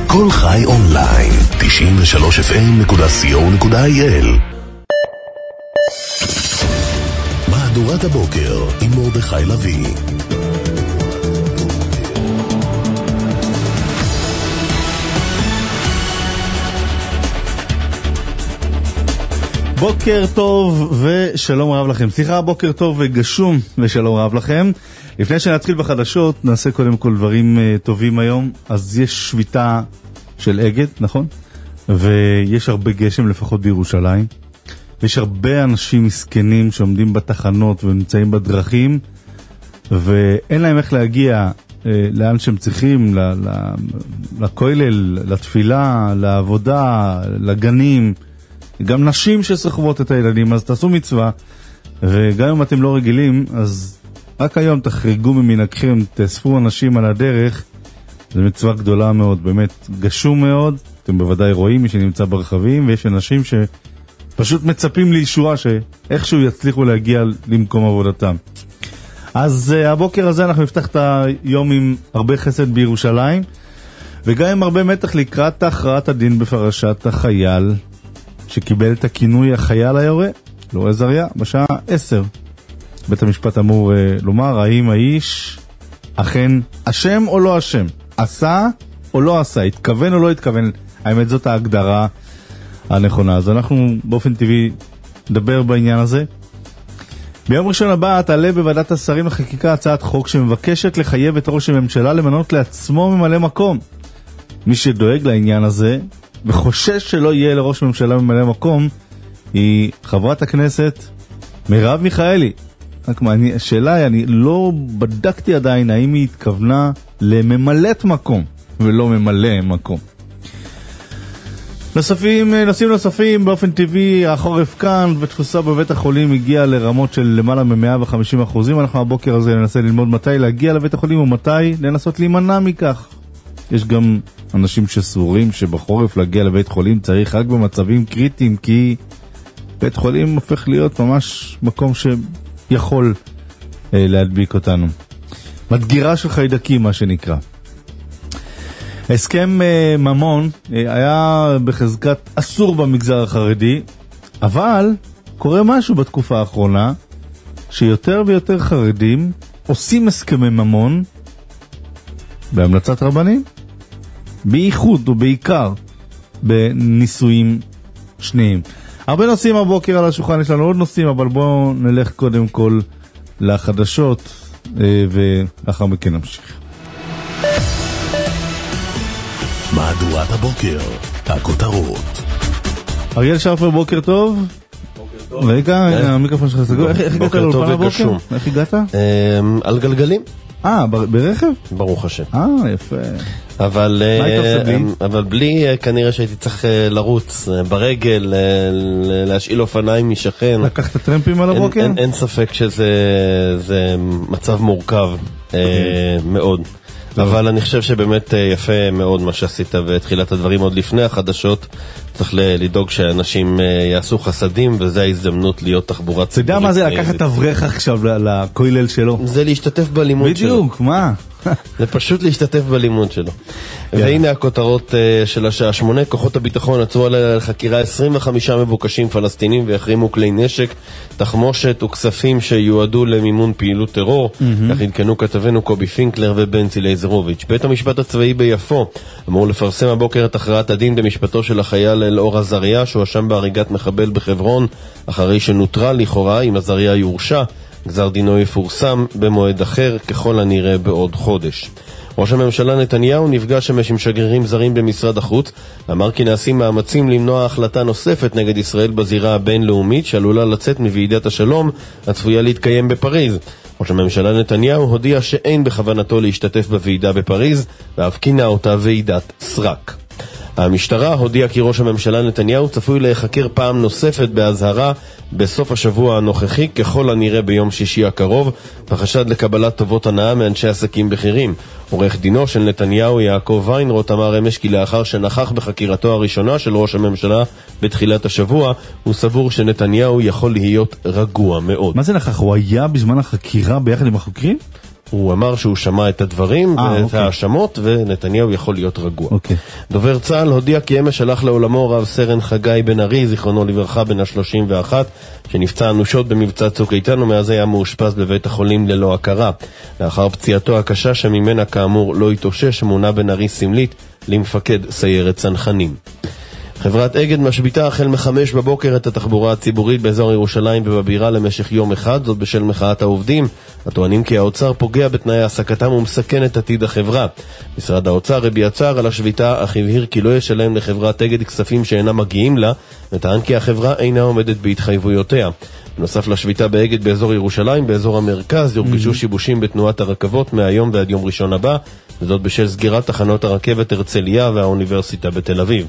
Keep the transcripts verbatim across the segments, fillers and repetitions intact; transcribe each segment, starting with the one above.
כל חי אונליין, תשעים ושלוש אף אם נקודה סי או נקודה איי אל. מהדורת הבוקר עם מרדכי לוי. בוקר טוב ושלום רב לכם. סליחה, בוקר טוב וגשום ושלום רב לכם. לפני שנתחיל בחדשות, נעשה קודם כל דברים טובים היום. אז יש שביתה של אגד, נכון? ויש הרבה גשם לפחות בירושלים. ויש הרבה אנשים מסכנים שעומדים בתחנות ונמצאים בדרכים, ואין להם איך להגיע לאן שהם צריכים, לכולל, לתפילה, לעבודה, לגנים. גם נשים שסחבות את הילדים, אז תעשו מצווה, וגם אם אתם לא רגילים, אז רק היום תחרגו ממנהגכם, תאספו אנשים על הדרך, זו מצווה גדולה מאוד, באמת גשום מאוד, אתם בוודאי רואים מי שנמצא ברחבים, ויש אנשים שפשוט מצפים לישועה שאיכשהו יצליחו להגיע למקום עבודתם. אז uh, הבוקר הזה אנחנו נפתח את היום עם הרבה חסד בירושלים, וגם עם הרבה מתח לקראת הכרעת הדין בפרשת החייל, שקיבל את הכינוי החייל היורה, לא עזריה, בשעה עשר. בית המשפט אמור uh, לומר, האם האיש אכן אשם או לא אשם? עשה או לא עשה? התכוון או לא התכוון? האמת זאת ההגדרה הנכונה. אז אנחנו באופן טבעי נדבר בעניין הזה. ביום ראשון הבא תעלה בוועדת השרים לחקיקה הצעת חוק שמבקשת לחייב את ראש הממשלה למנות לעצמו ממלא מקום. מי שדואג לעניין הזה וחושש שלא יהיה לראש ממשלה ממלא מקום היא חברת הכנסת מרב מיכאלי. רק מה, אני, השאלה היא, אני לא בדקתי עדיין האם היא התכוונה לממלאת מקום ולא ממלא מקום. נוספים, נושאים נוספים, באופן טבעי החורף כאן ותפוסה בבית החולים הגיעה לרמות של למעלה מ-מאה וחמישים אחוזים. אנחנו הבוקר הזה ננסה ללמוד מתי להגיע לבית החולים ומתי לנסות להימנע מכך. יש גם אנשים שסורים שבחורף להגיע לבית חולים צריך רק במצבים קריטיים, כי בית חולים הופך להיות ממש מקום שיכול אה, להדביק אותנו. מדגירה של חיידקים, מה שנקרא. הסכם אה, ממון אה, היה בחזקת אסור במגזר החרדי, אבל קורה משהו בתקופה האחרונה, שיותר ויותר חרדים עושים הסכמי ממון בהמלצת רבנים, בייחוד ובעיקר בניסויים שניים. הרבה נושאים הבוקר על השולחן, יש לנו עוד נושאים, אבל בואו נלך קודם כל לחדשות ולאחר מכן נמשיך. מהדורת הבוקר, הכותרות. אריאל שרפר, בוקר טוב. בוקר טוב. רגע, המיקרופון שלך סגור. איך הגעת לאולפן הבוקר? איך הגעת? על גלגלים. אה, ברכב? ברוך השם. אה, יפה. אבל מה היית עושה בלי? אבל בלי, כנראה שהייתי צריך לרוץ ברגל, להשאיל אופניים משכן. לקחת טרמפים על הבוקר? אין, אין ספק שזה מצב מורכב מאוד. אבל אני חושב שבאמת יפה מאוד מה שעשית ותחילת הדברים עוד לפני החדשות. צריך לדאוג שאנשים יעשו חסדים, וזו ההזדמנות להיות תחבורה ציבורית. אתה יודע מה זה לקחת אברך עכשיו לכולל שלו? זה להשתתף בלימוד שלו. בדיוק, מה? זה פשוט להשתתף בלימוד שלו. והנה הכותרות של השעה שמונה. כוחות הביטחון עצרו על חקירה עשרים וחמישה מבוקשים פלסטינים והחרימו כלי נשק, תחמושת וכספים שיועדו למימון פעילות טרור. כך עדכנו כתבנו קובי פינקלר ובנצי לייזרוביץ'. בית המשפט הצבאי ביפו אמור לפרסם הבוקר את הכרעת הדין במשפטו של החייל אלאור עזריה, שהואשם בהריגת מחבל בחברון אחרי שנוטרל לכאורה. אם עזריה יורשע, גזר דינו יפורסם במועד אחר, ככל הנראה בעוד חודש. ראש הממשלה נתניהו נפגש עם שגרירים זרים במשרד החוץ, אמר כי נעשים מאמצים למנוע החלטה נוספת נגד ישראל בזירה הבינלאומית שעלולה לצאת מוועידת השלום הצפויה להתקיים בפריז. ראש הממשלה נתניהו הודיע שאין בכוונתו להשתתף בוועידה בפריז, ואף כינה אותה ועידת סרק. המשטרה הודיעה כי ראש הממשלה נתניהו צפוי להיחקר פעם נוספת בהזהרה בסוף השבוע הנוכחי, ככל הנראה ביום שישי הקרוב, בחשד לקבלת טובות הנאה מאנשי עסקים בכירים. עורך דינו של נתניהו יעקב ויינרוט אמר אמש כי לאחר שנכח בחקירתו הראשונה של ראש הממשלה בתחילת השבוע, הוא סבור שנתניהו יכול להיות רגוע מאוד. מה זה נכח? הוא היה בזמן החקירה ביחד עם החוקרים? הוא אמר שהוא שמע את הדברים 아, ואת אוקיי. האשמות, ונתניהו יכול להיות רגוע. אוקיי. דובר צה"ל הודיע כי אמש הלך לעולמו רב סרן חגי בן ארי, זיכרונו לברכה, בן ה-שלושים ואחת, שנפצע אנושות במבצע צוק איתן, ומאז היה מאושפז בבית החולים ללא הכרה. לאחר פציעתו הקשה שממנה כאמור לא התאושש, מונה בן ארי סמלית למפקד סיירת צנחנים. חברת אגד משביתה החל מחמש בבוקר את התחבורה הציבורית באזור ירושלים ובבירה למשך יום אחד, זאת בשל מחאת העובדים. הטוענים כי האוצר פוגע בתנאי העסקתם ומסכן את עתיד החברה. משרד האוצר הביע צער על השביתה, אך הבהיר כי לא ישלם לחברת אגד כספים שאינם מגיעים לה, וטען כי החברה אינה עומדת בהתחייבויותיה. בנוסף לשביתה באגד באזור ירושלים, באזור המרכז יורגשו שיבושים בתנועת הרכבות מהיום ועד יום ראשון הבא, וזאת בשל סגירת תחנות הרכבת הרצליה והאוניברסיטה בתל אביב.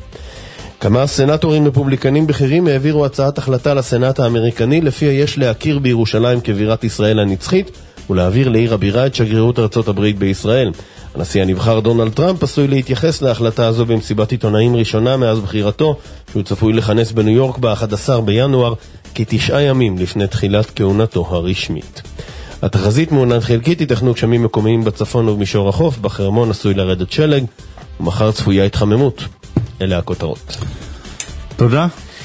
כמה סנטורים רפובליקנים בכירים העבירו הצעת החלטה לסנאט האמריקני לפיה יש להכיר בירושלים כבירת ישראל הנצחית ולהעביר לעיר הבירה את שגרירות ארצות הברית בישראל. הנשיא הנבחר דונלד טראמפ עשוי להתייחס להחלטה הזו במסיבת עיתונאים ראשונה מאז בחירתו, שהוא צפוי לכנס בניו יורק ב-אחד עשר בינואר, כתשעה ימים לפני תחילת כהונתו הרשמית. התחזית מעונן חלקית, ייתכנו גשמים מקומיים בצפון ובמישור החוף, בחרמון עשוי לרדת שלג, ומחר צפויה התחממות. אלה הכותרות. תודה.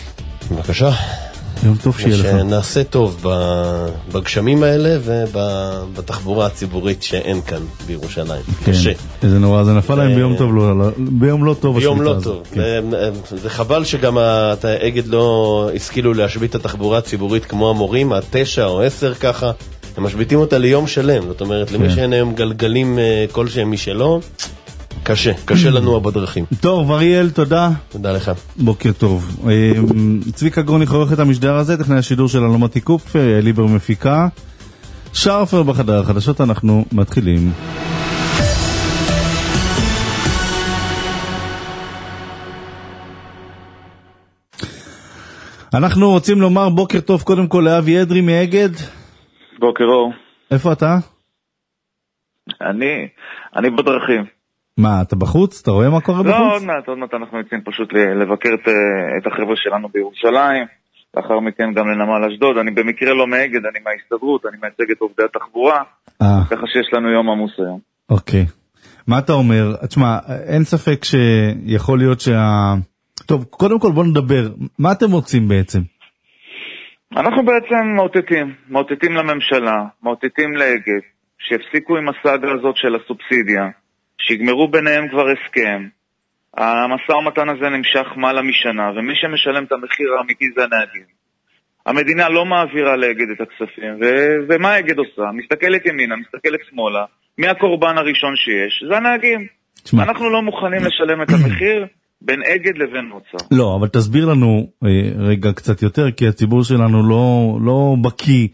בבקשה. יום טוב שיהיה לך. שנעשה טוב בגשמים האלה ובתחבורה הציבורית שאין כאן בירושלים. קשה. איזה נורא, זה נפל להם ביום טוב, ביום לא טוב. ביום לא טוב. זה חבל שגם האגד לא השכילו להשבית את התחבורה הציבורית כמו המורים, התשע או עשר ככה. הם משביתים אותה ליום שלם. זאת אומרת, למי שאין היום גלגלים כלשהם משלו, קשה, קשה לנו בדרכים. טוב, אריאל, תודה. תודה לך. בוקר טוב. צביקה גרוני חורך את המשדר הזה, טכנאי השידור של אלומה תיקוף, ליבר מפיקה. שרפר בחדר החדשות, אנחנו מתחילים. אנחנו רוצים לומר בוקר טוב קודם כל לאבי אדרי מאגד. בוקר אור. איפה אתה? אני, אני בדרכים. מה, אתה בחוץ? אתה רואה מה קורה בחוץ? לא, עוד מעט, עוד מעט אנחנו יוצאים פשוט לבקר את, את החבר'ה שלנו בירושלים, לאחר מכן גם לנמל אשדוד. אני במקרה לא מאגד, אני מההסתדרות, אני מייצג את עובדי התחבורה, ככה שיש לנו יום עמוס היום. אוקיי. מה אתה אומר? תשמע, אין ספק שיכול להיות שה... טוב, קודם כל בוא נדבר. מה אתם רוצים בעצם? אנחנו בעצם מאותתים, מאותתים לממשלה, מאותתים לאגד, שהפסיקו עם הסאגה הזאת של הסובסידיה, שיגמרו ביניהם כבר הסכם. המשא ומתן הזה נמשך מעלה משנה, ומי שמשלם את המחיר האמיתי זה הנהגים. המדינה לא מעבירה לאגד את הכספים, ו- ומה אגד עושה? מסתכלת ימינה, מסתכלת שמאלה, מי הקורבן הראשון שיש? זה הנהגים. שמה. אנחנו לא מוכנים לשלם את המחיר בין אגד לבין אוצר. לא, אבל תסביר לנו רגע קצת יותר, כי הציבור שלנו לא, לא בקיא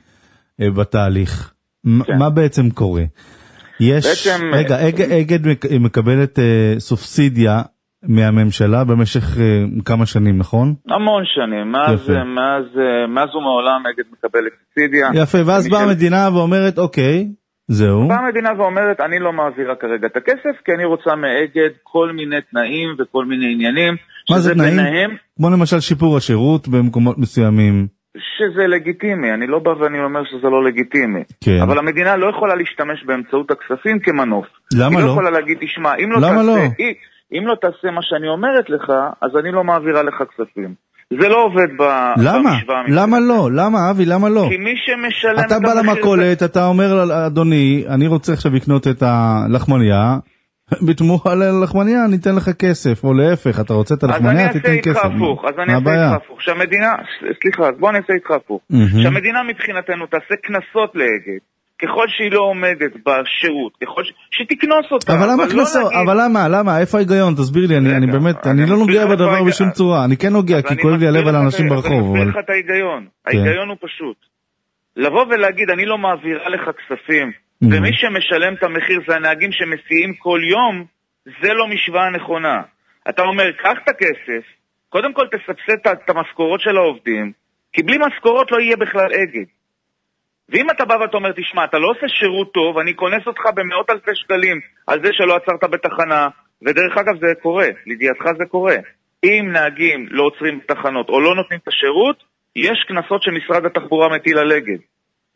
בתהליך. כן. מה בעצם קורה? יש, בעצם, רגע, אגד, אגד מקבלת uh, סובסידיה מהממשלה במשך uh, כמה שנים, נכון? המון שנים, מאז, מאז, מאז ומעולם אגד מקבלת סובסידיה. יפה, ואז באה המדינה ואומרת, אוקיי, זהו. באה המדינה ואומרת, אני לא מעבירה כרגע את הכסף, כי אני רוצה מאגד כל מיני תנאים וכל מיני עניינים. מה זה תנאים? ביניהם, כמו למשל שיפור השירות במקומות מסוימים. שזה לגיטימי, אני לא בא ואני אומר שזה לא לגיטימי. כן. אבל המדינה לא יכולה להשתמש באמצעות הכספים כמנוף. למה לא? היא לא יכולה להגיד, תשמע, אם לא תעשה, לא? היא, אם לא תעשה מה שאני אומרת לך, אז אני לא מעבירה לך כספים. זה לא עובד ב... למה? למה לא? למה, אבי, למה לא? כי מי שמשלם... אתה בא למכולת, אתה אומר, אדוני, אני רוצה עכשיו לקנות את הלחמניה, בתמורה ללחמניה ניתן לך כסף, או להפך, אתה רוצה את הלחמניה, תיתן כסף. אז אני אעשה איתך הפוך, אז אני אעשה איתך הפוך. שהמדינה, סליחה, אז בוא אני אעשה איתך הפוך. שהמדינה מבחינתנו תעשה כנסות לאגד, ככל שהיא לא עומדת בשירות, ככל שתקנוס אותה. אבל למה כנסות? אבל למה? למה? איפה ההיגיון? תסביר לי, אני באמת, אני לא נוגע בדבר בשום צורה. אני כן נוגע, כי כואב לי הלב על אנשים ברחוב. אני מסביר לך את ההיגיון. ההיגיון הוא פשוט. לבוא ולהגיד, אני לא מעבירה לך כספים, ומי שמשלם את המחיר זה הנהגים שמסיעים כל יום, זה לא משוואה נכונה. אתה אומר, קח את הכסף, קודם כל תסבסד את המשכורות של העובדים, כי בלי משכורות לא יהיה בכלל אגד. ואם אתה בא ואתה אומר, תשמע, אתה לא עושה שירות טוב, אני כונס אותך במאות אלפי שקלים על זה שלא עצרת בתחנה, ודרך אגב זה קורה, לידיעתך זה קורה. אם נהגים לא עוצרים בתחנות או לא נותנים את השירות, יש כנסות שמשרד התחבורה מטיל על אגד.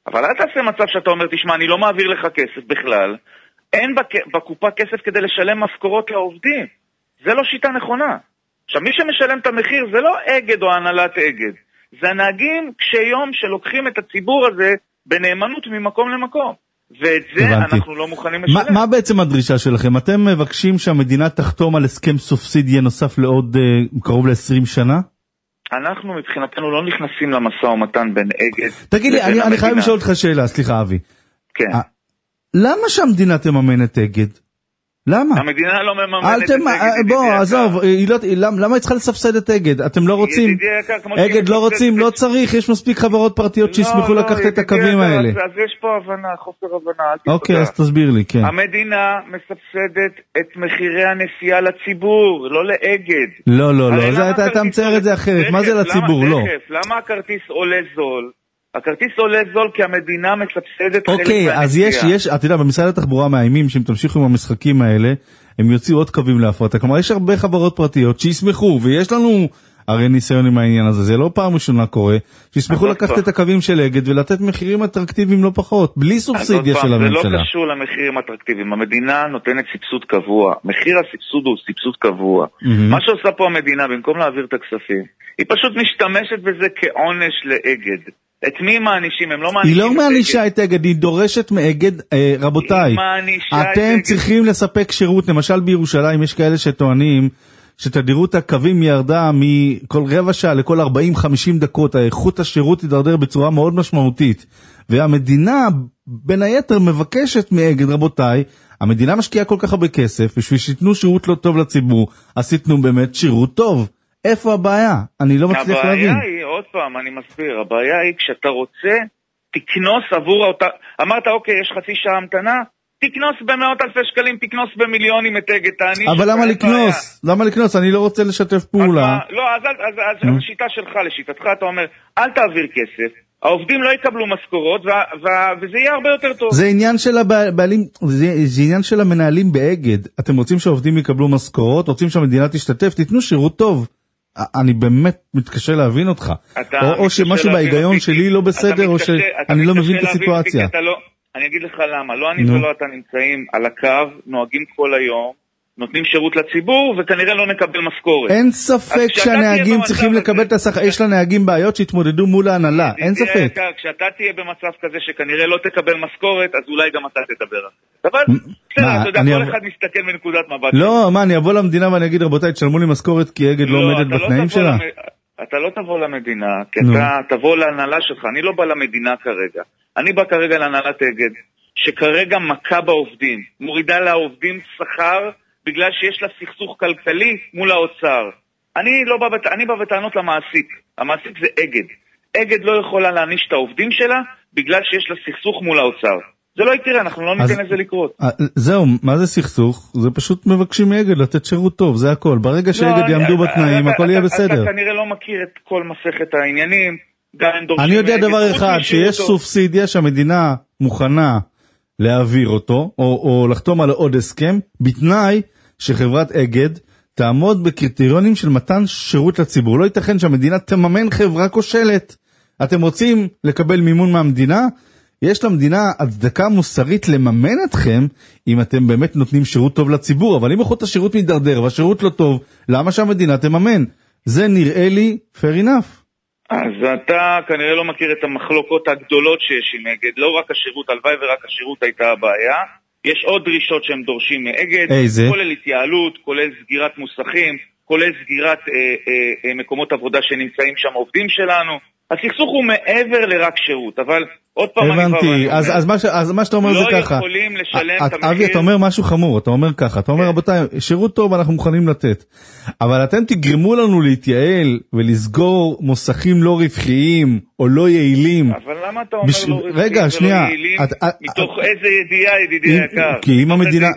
אבל אל תעשה מצב שאתה אומר, תשמע, אני לא מעביר לך כסף בכלל, אין בקופה כסף כדי לשלם משכורות לעובדים. זה לא שיטה נכונה. עכשיו, מי שמשלם את המחיר זה לא אגד או הנהלת אגד. זה הנהגים כשיום שלוקחים את הציבור הזה בנאמנות ממקום למקום. ואת זה הבנתי. אנחנו לא מוכנים לשלם. מה, מה בעצם הדרישה שלכם? אתם מבקשים שהמדינה תחתום על הסכם סובסידיה נוסף לעוד uh, קרוב ל-עשרים שנה? אנחנו מבחינתנו לא נכנסים למשא ומתן בין אגד. תגיד לי, אני, אני חייב לשאול אותך שאלה, סליחה אבי. כן. 아, למה שהמדינה תממן את אגד? למה? המדינה לא מממנת את אגד. בוא, עזוב, למה היא צריכה לסבסד את אגד? אתם לא רוצים? אגד לא רוצים, לא צריך, יש מספיק חברות פרטיות שישמחו לקחת את הקווים האלה. אז יש פה הבנה, חוסר הבנה. אוקיי, אז תסביר לי, כן. המדינה מסבסדת את מחירי הנסיעה לציבור, לא לאגד. לא, לא, לא, אתה מצייר את זה אחרת. מה זה לציבור? לא. למה הכרטיס עולה זול? הכרטיס עולה זול כי המדינה מסבסדת חלק אוקיי, אז יש, יש, אתה יודע, במשרד התחבורה מאיימים שאם תמשיכו עם המשחקים האלה, הם יוציאו עוד קווים להפרטה. כלומר, יש הרבה חברות פרטיות שישמחו, ויש לנו הרי ניסיון עם העניין הזה, זה לא פעם ראשונה קורה, שישמחו לקחת את הקווים של אגד ולתת מחירים אטרקטיביים לא פחות, בלי סובסידיה של הממשלה. זה לא קשור למחירים אטרקטיביים, המדינה נותנת סבסוד קבוע, מחיר הסבסוד הוא סבסוד קבוע. מה שעושה פה המדינה, במקום להעביר את הכספים, היא פשוט משתמשת בזה כעונש לאגד. את מי מענישים? הם לא מענישים. היא לא מענישה את אגד, היא דורשת מאגד, אה, רבותיי, אתם צריכים לספק שירות, למשל בירושלים יש כאלה שטוענים שתדירות הקווים ירדה מכל רבע שעה לכל ארבעים חמישים דקות, האיכות השירות ידרדר בצורה מאוד משמעותית, והמדינה בין היתר מבקשת מאגד, רבותיי, המדינה משקיעה כל כך הרבה כסף, בשביל שיתנו שירות לא טוב לציבור, אז תיתנו באמת שירות טוב. איפה הבעיה? אני לא מצליח להבין. הבעיה היא, עוד פעם, אני מסביר, הבעיה היא כשאתה רוצה, תקנוס עבור אותה, אמרת אוקיי, יש חצי שעה המתנה, תקנוס במאות אלפי שקלים, תקנוס במיליונים את אגד, תעניש. אבל למה לקנוס? למה לקנוס? אני לא רוצה לשתף פעולה. לא, אז השיטה שלך, לשיטתך, אתה אומר, אל תעביר כסף, העובדים לא יקבלו משכורות, וזה יהיה הרבה יותר טוב. זה עניין של הבעלים, זה עניין של המנהלים באגד. אתם רוצים שהעובדים יקבלו משכורות, רוצים שהמדינה תשתתף, תיתנו שירות טוב. אני באמת מתקשה להבין אותך. או שמשהו בהיגיון שלי לא בסדר, או שאני לא מבין את הסיטואציה. אני אגיד לך למה, לא אני ולא אתה נמצאים על הקו, נוהגים כל היום, נותנים שירות לציבור, וכנראה לא נקבל משכורת. אין ספק שהנהגים צריכים לקבל את השכר, יש לנהגים בעיות שהתמודדו מול ההנהלה, אין ספק. כשאתה תהיה במצב כזה שכנראה לא תקבל משכורת, אז אולי גם אתה תדבר. אבל, בסדר, אתה יודע, כל אחד מסתכל מנקודת מבט. לא, מה, אני אבוא למדינה ואני אגיד, רבותיי, תשלמו לי משכורת כי אגד לא עומדת בתנאים שלה? אתה לא תבוא למדינה, כי אתה תבוא להנהלה שלך, אני לא בא למדינה כרגע. אני בא כרגע להנהלת אגד, שכרגע מכה בעובדים, מורידה לעובדים שכר, בגלל שיש לה סכסוך כלכלי מול האוצר. אני לא בא, בת... אני בא בטענות למעסיק. המעסיק זה אגד. אגד לא יכולה להעניש את העובדים שלה, בגלל שיש לה סכסוך מול האוצר. זה לא יקרה, אנחנו לא ניתן לזה לקרות. זהו, מה זה סכסוך? זה פשוט מבקשים מאגד לתת שירות טוב, זה הכל. ברגע שאגד יעמדו בתנאים, הכל יהיה בסדר. אתה כנראה לא מכיר את כל מסכת העניינים. אני יודע דבר אחד, שיש סובסידיה שהמדינה מוכנה להעביר אותו, או, או לחתום על עוד הסכם, בתנאי שחברת אגד תעמוד בקריטריונים של מתן שירות לציבור. לא ייתכן שהמדינה תממן חברה כושלת. אתם רוצים לקבל מימון מהמדינה? יש למדינה הצדקה מוסרית לממן אתכם, אם אתם באמת נותנים שירות טוב לציבור, אבל אם איכות השירות מתדרדר והשירות לא טוב, למה שהמדינה תממן? זה נראה לי fair enough. אז אתה כנראה לא מכיר את המחלוקות הגדולות שיש עם אגד, לא רק השירות, הלוואי ורק השירות הייתה הבעיה, יש עוד דרישות שהם דורשים מאגד, איזה? כולל התייעלות, כולל סגירת מוסכים, כולל סגירת אה, אה, אה, מקומות עבודה שנמצאים שם עובדים שלנו, הסכסוך הוא מעבר לרק שירות, אבל עוד פעם אני כבר... הבנתי, אז, אז, מה, אז מה שאתה אומר לא זה ככה. לא יכולים לשלם את המחיר... אבי, אתה אומר משהו חמור, אתה אומר ככה, אתה אומר רבותיי, שירות טוב אנחנו מוכנים לתת, אבל אתם תגרמו לנו להתייעל ולסגור מוסכים לא רווחיים או לא יעילים. אבל למה אתה אומר בש... לא רווחיים רגע, ולא שנייה, יעילים? את, מתוך את, איזה ידיעה, ידידי יקר? כי אם המדינה...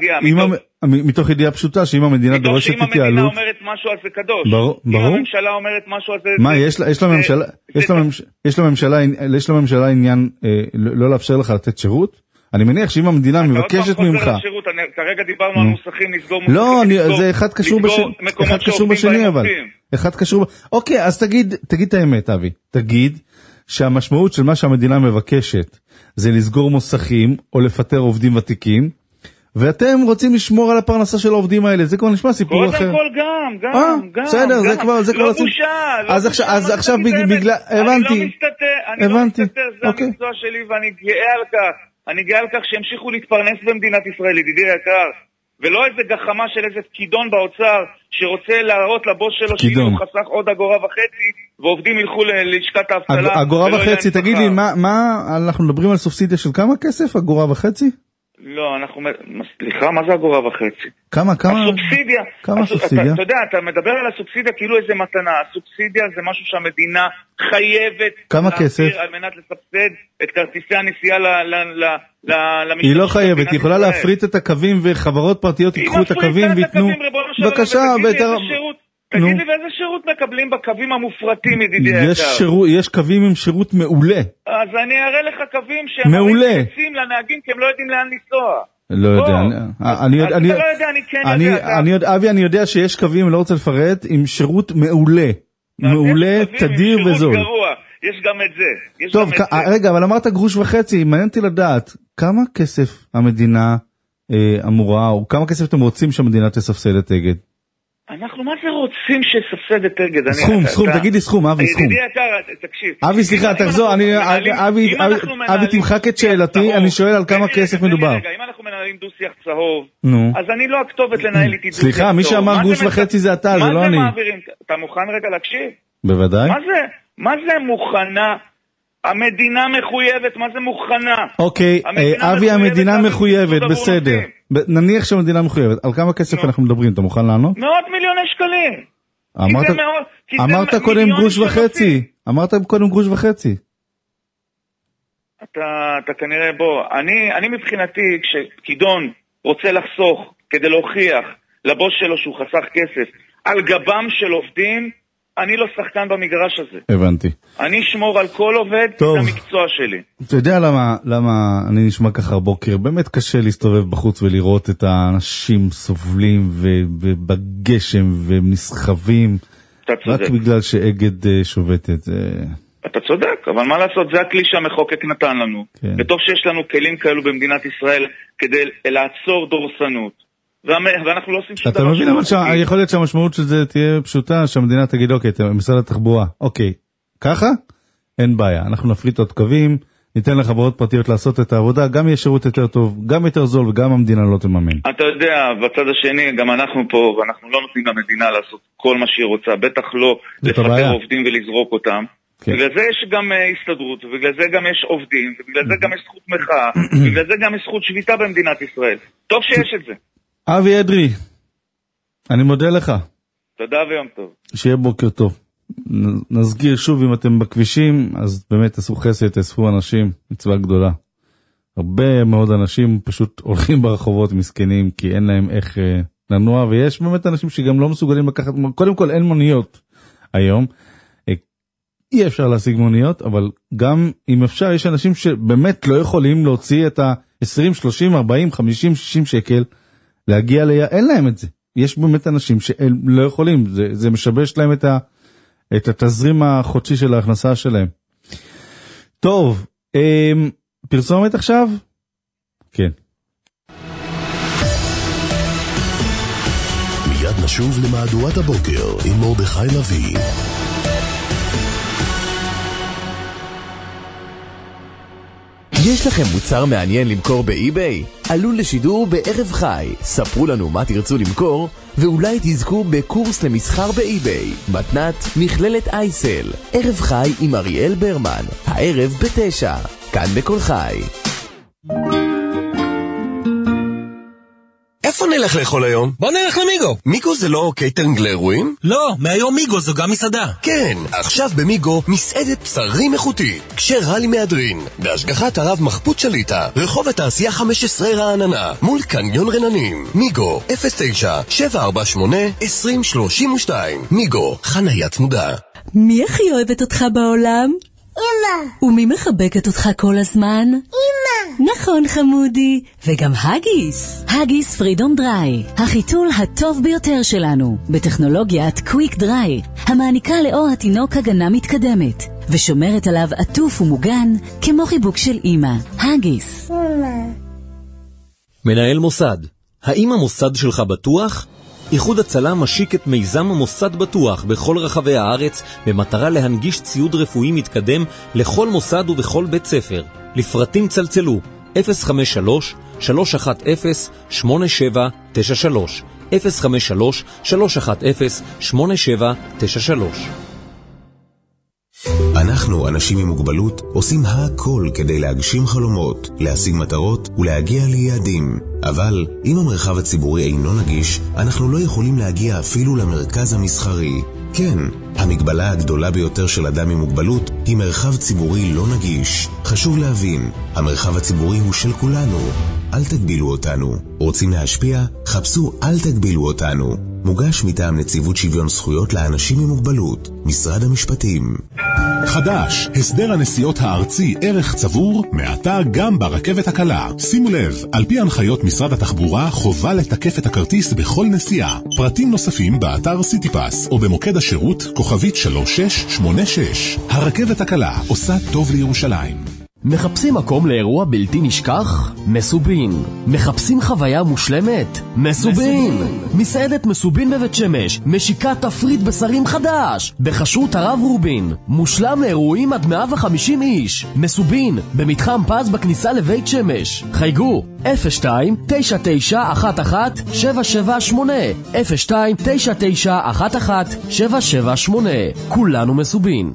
מתוך ידיעה פשוטה, שאם המדינה דורשת התייעלות... מתוך שאם המדינה אומרת משהו על זה קדוש. ברור. אם הממשלה אומרת משהו על זה... מה, יש לממשלה עניין לא לאפשר לך לתת שירות? אני מניח שאם המדינה מבקשת ממך... כרגע דיברנו על מוסכים, נסגור מוסכים... לא, זה אחד קשור בשני, אבל... אחד קשור... אוקיי, אז תגיד את האמת, אבי. תגיד שהמשמעות של מה שהמדינה מבקשת זה לסגור מוסכים או לפטר עובדים ותיקים, ואתם רוצים לשמור על הפרנסה של העובדים האלה, זה כבר נשמע סיפור אחר. קודם כל גם, גם, אה, גם. בסדר, גם. זה כבר, זה כבר... לא לשים... בושה, לא אז בושה. עכשיו, אז עכשיו בגלל, בגלל, הבנתי. אני לא מסתתר, אני הבנתי. לא מסתתר, זה אוקיי. המקצוע שלי ואני גאה על כך. אני גאה על כך שהמשיכו להתפרנס במדינת ישראל, ידידי יקר. ולא איזה גחמה של איזה פקידון באוצר שרוצה להראות לבוס שלו שאם הוא חסך עוד אגורה וחצי ועובדים ילכו ללשכת האבטלה. אגורה וחצי, תגיד לי, מה, מה, אנחנו מדברים על סובסידיה של כמה כסף? אגורה וחצי? לא, אנחנו, סליחה, מה זה אגורה וחצי? כמה, כמה? הסובסידיה. כמה סובסידיה? אתה יודע, אתה מדבר על הסובסידיה כאילו איזה מתנה. הסובסידיה זה משהו שהמדינה חייבת כמה כסף? על מנת לסבסד את כרטיסי הנסיעה למשתמשים. היא לא חייבת, היא יכולה להפריט את הקווים וחברות פרטיות ייקחו את הקווים ויתנו... בבקשה, תגיד לי באיזה שירות מקבלים בקווים המופרטים, ידידי היקר? יש קווים עם שירות מעולה. אז אני אראה לך קווים שהם מרצים לנהגים כי הם לא יודעים לאן לנסוע. לא יודע. אני לא יודע, אני כן יודע. אבי, אני יודע שיש קווים, לא רוצה לפרט, עם שירות מעולה. מעולה, תדיר וזול. יש גם את זה. טוב, רגע, אבל אמרת גרוש וחצי, מעניין אותי לדעת, כמה כסף המדינה אמורה, או כמה כסף אתם רוצים שהמדינה תספסד את אגד? אנחנו מה זה רוצים שספסד את אגד? סכום, סכום, תגיד לי סכום, אבי, סכום. ידידי יקר, תקשיב. אבי, סליחה, תחזור, אבי, תמחק את שאלתי, אני שואל על כמה כסף מדובר. רגע, אם אנחנו מנהלים דו-שיח צהוב, אז אני לא הכתובת לנהל איתי דו-שיח צהוב. סליחה, מי שאמר גרוש וחצי זה אתה, זה לא אני. אתה מוכן רגע להקשיב? בוודאי. מה זה מוכנה? המדינה מחויבת, מה זה מוכנה? אוקיי, אבי, המדינה מחויבת, בסדר. נניח שהמדינה מחויבת, על כמה כסף אנחנו מדברים, אתה מוכן לענות? מאות מיליוני שקלים. אמרת קודם גרוש וחצי, אמרת קודם גרוש וחצי. אתה כנראה, בוא, אני מבחינתי, כשפקידון רוצה לחסוך כדי להוכיח לבוס שלו שהוא חסך כסף על גבם של עובדים, אני לא שחקן במגרש הזה. הבנתי. אני אשמור על כל עובד, זה המקצוע שלי. אתה יודע למה, למה אני נשמע ככה בוקר? באמת קשה להסתובב בחוץ ולראות את האנשים סובלים ובגשם ונסחבים. אתה צודק. רק בגלל שאגד שובטת. אתה צודק, אבל מה לעשות? זה הכלי שהמחוקק נתן לנו. כן. וטוב שיש לנו כלים כאלו במדינת ישראל כדי לעצור דורסנות. ואנחנו לא עושים שום דבר. אתה מבין, אבל יכול להיות שהמשמעות של זה תהיה פשוטה, שהמדינה תגיד, אוקיי, משרד התחבורה, אוקיי, ככה? אין בעיה, אנחנו נפריט עוד קווים, ניתן לחברות פרטיות לעשות את העבודה, גם יהיה שירות יותר טוב, גם יותר זול, וגם המדינה לא תממן. אתה יודע, בצד השני, גם אנחנו פה, ואנחנו לא נותנים למדינה לעשות כל מה שהיא רוצה, בטח לא לפטר עובדים ולזרוק אותם. בגלל זה יש גם הסתדרות, ובגלל זה גם יש עובדים, ובגלל זה גם יש זכות מחאה, ובגלל זה גם יש זכות שביתה במדינת ישראל. טוב שיש את זה. אבי אדרי, אני מודה לך. תודה ויום טוב. שיהיה בוקר טוב. נסגיר שוב, אם אתם בכבישים, אז באמת תעשו חסד, תאספו אנשים, מצווה גדולה. הרבה מאוד אנשים פשוט הולכים ברחובות מסכנים, כי אין להם איך אה, לנוע, ויש באמת אנשים שגם לא מסוגלים לקחת, קודם כל אין מוניות היום, אה, אי אפשר להשיג מוניות, אבל גם אם אפשר, יש אנשים שבאמת לא יכולים להוציא את ה-עשרים, שלושים, ארבעים, חמישים, שישים שקל, להגיע ל... אין להם את זה. יש באמת אנשים שהם לא יכולים, זה, זה משבש להם את, ה, את התזרים החודשי של ההכנסה שלהם. טוב, אמ, פרסומת עכשיו? כן. מיד נשוב למהדורת הבוקר עם מרדכי לוי. יש לכם מוצר מעניין למכור באי-ביי? עלו לשידור בערב חי. ספרו לנו מה תרצו למכור, ואולי תזכו בקורס למסחר באי-ביי. מתנת מכללת אייסל. ערב חי עם אריאל ברמן. הערב בתשע. כאן בכל חי. איפה נלך לאכול היום? בוא נלך למיגו. מיגו זה לא קייטרינג לאירועים? לא, מהיום מיגו זו גם מסעדה. כן, עכשיו במיגו מסעדת בשרים איכותית, כשרה לי מהדרין, בהשגחת הרב מחפות שליטה, רחוב התעשייה חמש עשרה רעננה, מול קניון רננים. מיגו, אפס תשע שבע ארבע שמונה עשרים שלושים ושתיים. מיגו, חניה צמודה. מי הכי אוהבת אותך בעולם? אמא. ומי מחבקת אותך כל הזמן? אמא. נכון חמודי, וגם הגיס. הגיס פרידום דריי, החיתול הטוב ביותר שלנו, בטכנולוגיית קוויק דריי, המעניקה לאור התינוק הגנה מתקדמת. ושומרת עליו עטוף ומוגן כמו חיבוק של אמא. הגיס. מנהל מוסד, האם המוסד שלך בטוח? איחוד הצלה משיק את מיזם המוסד בטוח בכל רחבי הארץ במטרה להנגיש ציוד רפואי מתקדם לכל מוסד ובכל בית ספר. לפרטים צלצלו אפס חמש שלוש שלוש אחת אפס שמונה שבע תשע שלוש אפס חמש שלוש שלוש אחת אפס שמונה שבע תשע שלוש. אנחנו, אנשים עם מוגבלות, עושים הכל כדי להגשים חלומות, להשיג מטרות ולהגיע ליעדים. אבל אם המרחב הציבורי אינו נגיש, אנחנו לא יכולים להגיע אפילו למרכז המסחרי. כן, המגבלה הגדולה ביותר של אדם עם מוגבלות היא מרחב ציבורי לא נגיש. חשוב להבין, המרחב הציבורי הוא של כולנו. אל תגבילו אותנו. רוצים להשפיע? חפשו אל תגבילו אותנו. מוגש מטעם נציבות שוויון זכויות לאנשים עם מוגבלות, משרד המשפטים. חדש, הסדר הנסיעות הארצי ערך צבור, מעתה גם ברכבת הקלה. שימו לב, על פי הנחיות משרד התחבורה חובה לתקף את הכרטיס בכל נסיעה. פרטים נוספים באתר סיטיפס או במוקד השירות כוכבית שלוש שש שמונה שש. הרכבת הקלה עושה טוב לירושלים. מחפשים מקום לאירוע בלתי נשכח? מסובין. מחפשים חוויה מושלמת? מסובין. מסעדת מסובין בבית שמש משיקה תפריט בשרים חדש בחשות הרב רובין, מושלם לאירועים עד מאה וחמישים איש. מסובין במתחם פז בכניסה לבית שמש. חייגו אפס שתיים תשע תשע אחת אחת שבע שבע שמונה אפס שתיים תשע תשע אחת אחת שבע שבע שמונה. כולנו מסובין.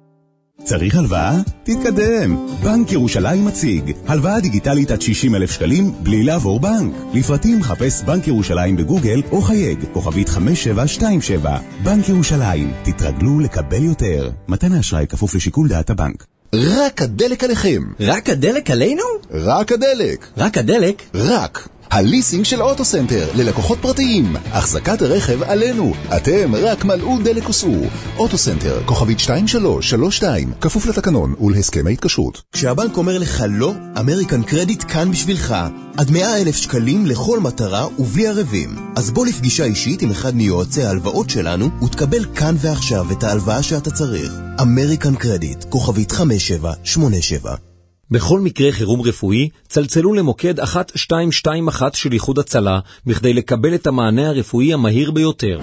צריך הלוואה? תתקדם. בנק ירושלים מציג הלוואה דיגיטלית עד שישים אלף שקלים בלי לעבור בנק. לפרטים חפש בנק ירושלים בגוגל או חייג כוכבית חמש שבע שתיים שבע. בנק ירושלים, תתרגלו לקבל יותר. מתן האשראי כפוף לשיקול דעת הבנק. רק הדלק עליכם. רק הדלק עלינו? רק הדלק. רק הדלק? רק. הליסינג של אוטוסנטר ללקוחות פרטיים. החזקת הרכב עלינו. אתם רק מלאו דלק וסעו. אוטוסנטר, כוכבית שתיים שלוש שלוש שתיים, כפוף לתקנון ולהסכם ההתקשרות. כשהבנק אומר לך לא, אמריקן קרדיט כאן בשבילך. עד מאה אלף שקלים לכל מטרה ובלי ערבים. אז בוא לפגישה אישית עם אחד מיועצי ההלוואות שלנו ותקבל כאן ועכשיו את ההלוואה שאתה צריך. אמריקן קרדיט, כוכבית חמש שבע שמונה שבע. בכל מקרה חירום רפואי, צלצלו למוקד אחת שתיים שתיים אחת של איחוד הצלה, בכדי לקבל את המענה הרפואי המהיר ביותר.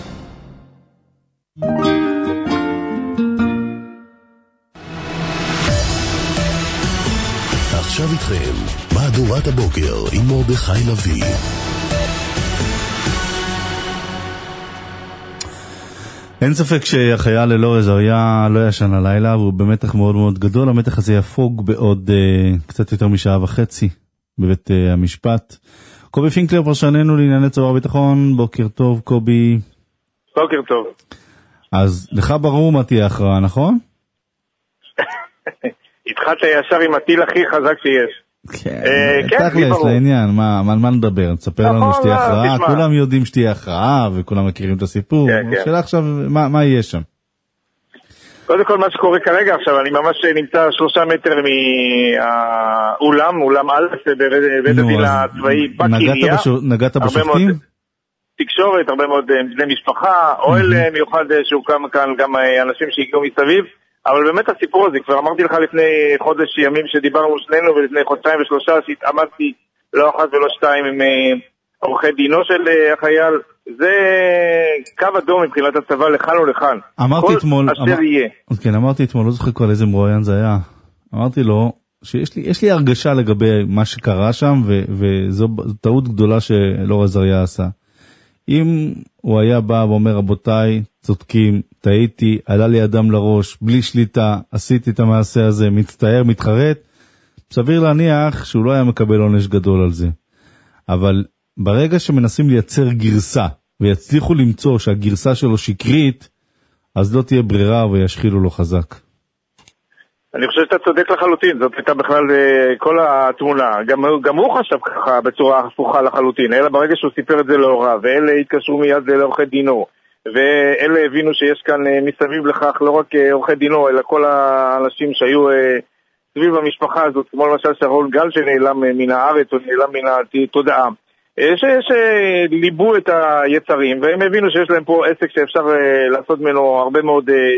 עכשיו איתכם, מהדורת הבוקר עם מרדכי לוי. אין ספק שהחייל אלאור עזריה לא ישן הלילה, והוא במתח מאוד מאוד גדול. המתח הזה יפוג בעוד uh, קצת יותר משעה וחצי בבית uh, המשפט. קובי פינקלר, פרשננו לענייני צבא וביטחון, בוקר טוב קובי. בוקר טוב. אז לך ברור מה תהיה הכרעה, נכון? התחלת ישר עם הטיל הכי חזק שיש. כן, תכלס לעניין, מה מה נדבר? תספר לנו שתהיה הכרעה, כולם יודעים שתהיה הכרעה וכולם מכירים את הסיפור. השאלה עכשיו, מה יהיה שם? קודם כל מה שקורה כרגע עכשיו, אני ממש נמצא שלושה מטר מהאולם, אולם א' בבית הדין הצבאי בקריה. נגעת בשופטים? תקשורת, הרבה מאוד בני משפחה, אוהל מיוחד שהוקם כאן, גם אנשים שהגיעו מסביב. אבל באמת הסיפור הזה, כבר אמרתי לך לפני חודש ימים שדיברנו שנינו, ולפני חודשיים ושלושה שהתאמצתי לא אחת ולא שתיים עם עורכי דינו של החייל. זה קו אדום מבחינת הצבא לכאן או לכאן. אמרתי אתמול, אשר יהיה. כן, אמרתי אתמול, לא זוכר כל איזה מרואיין זה היה. אמרתי לו שיש לי, יש לי הרגשה לגבי מה שקרה שם, וזו טעות גדולה שאלאור עזריה עשה. אם הוא היה בא ואומר, רבותיי, צודקים, טעיתי, עלה לי אדם לראש, בלי שליטה, עשיתי את המעשה הזה, מצטער, מתחרט, סביר להניח שהוא לא היה מקבל עונש גדול על זה. אבל ברגע שמנסים לייצר גרסה, ויצליחו למצוא שהגרסה שלו שקרית, אז לא תהיה ברירה וישחילו לו חזק. אני חושב שאתה צודק לחלוטין, זאת הייתה בכלל כל התמונה. גם, גם הוא חשב ככה בצורה הפוכה לחלוטין, אלא ברגע שהוא סיפר את זה להוריו, ואלה התקשרו מיד לעורכי דינו, ואלה הבינו שיש כאן מסביב לכך לא רק עורכי דינו, אלא כל האנשים שהיו סביב המשפחה הזאת, כמו למשל שרון גל שנעלם מן הארץ או נעלם מן התודעה, שליבו את היצרים, והם הבינו שיש להם פה עסק שאפשר לעשות ממנו הרבה מאוד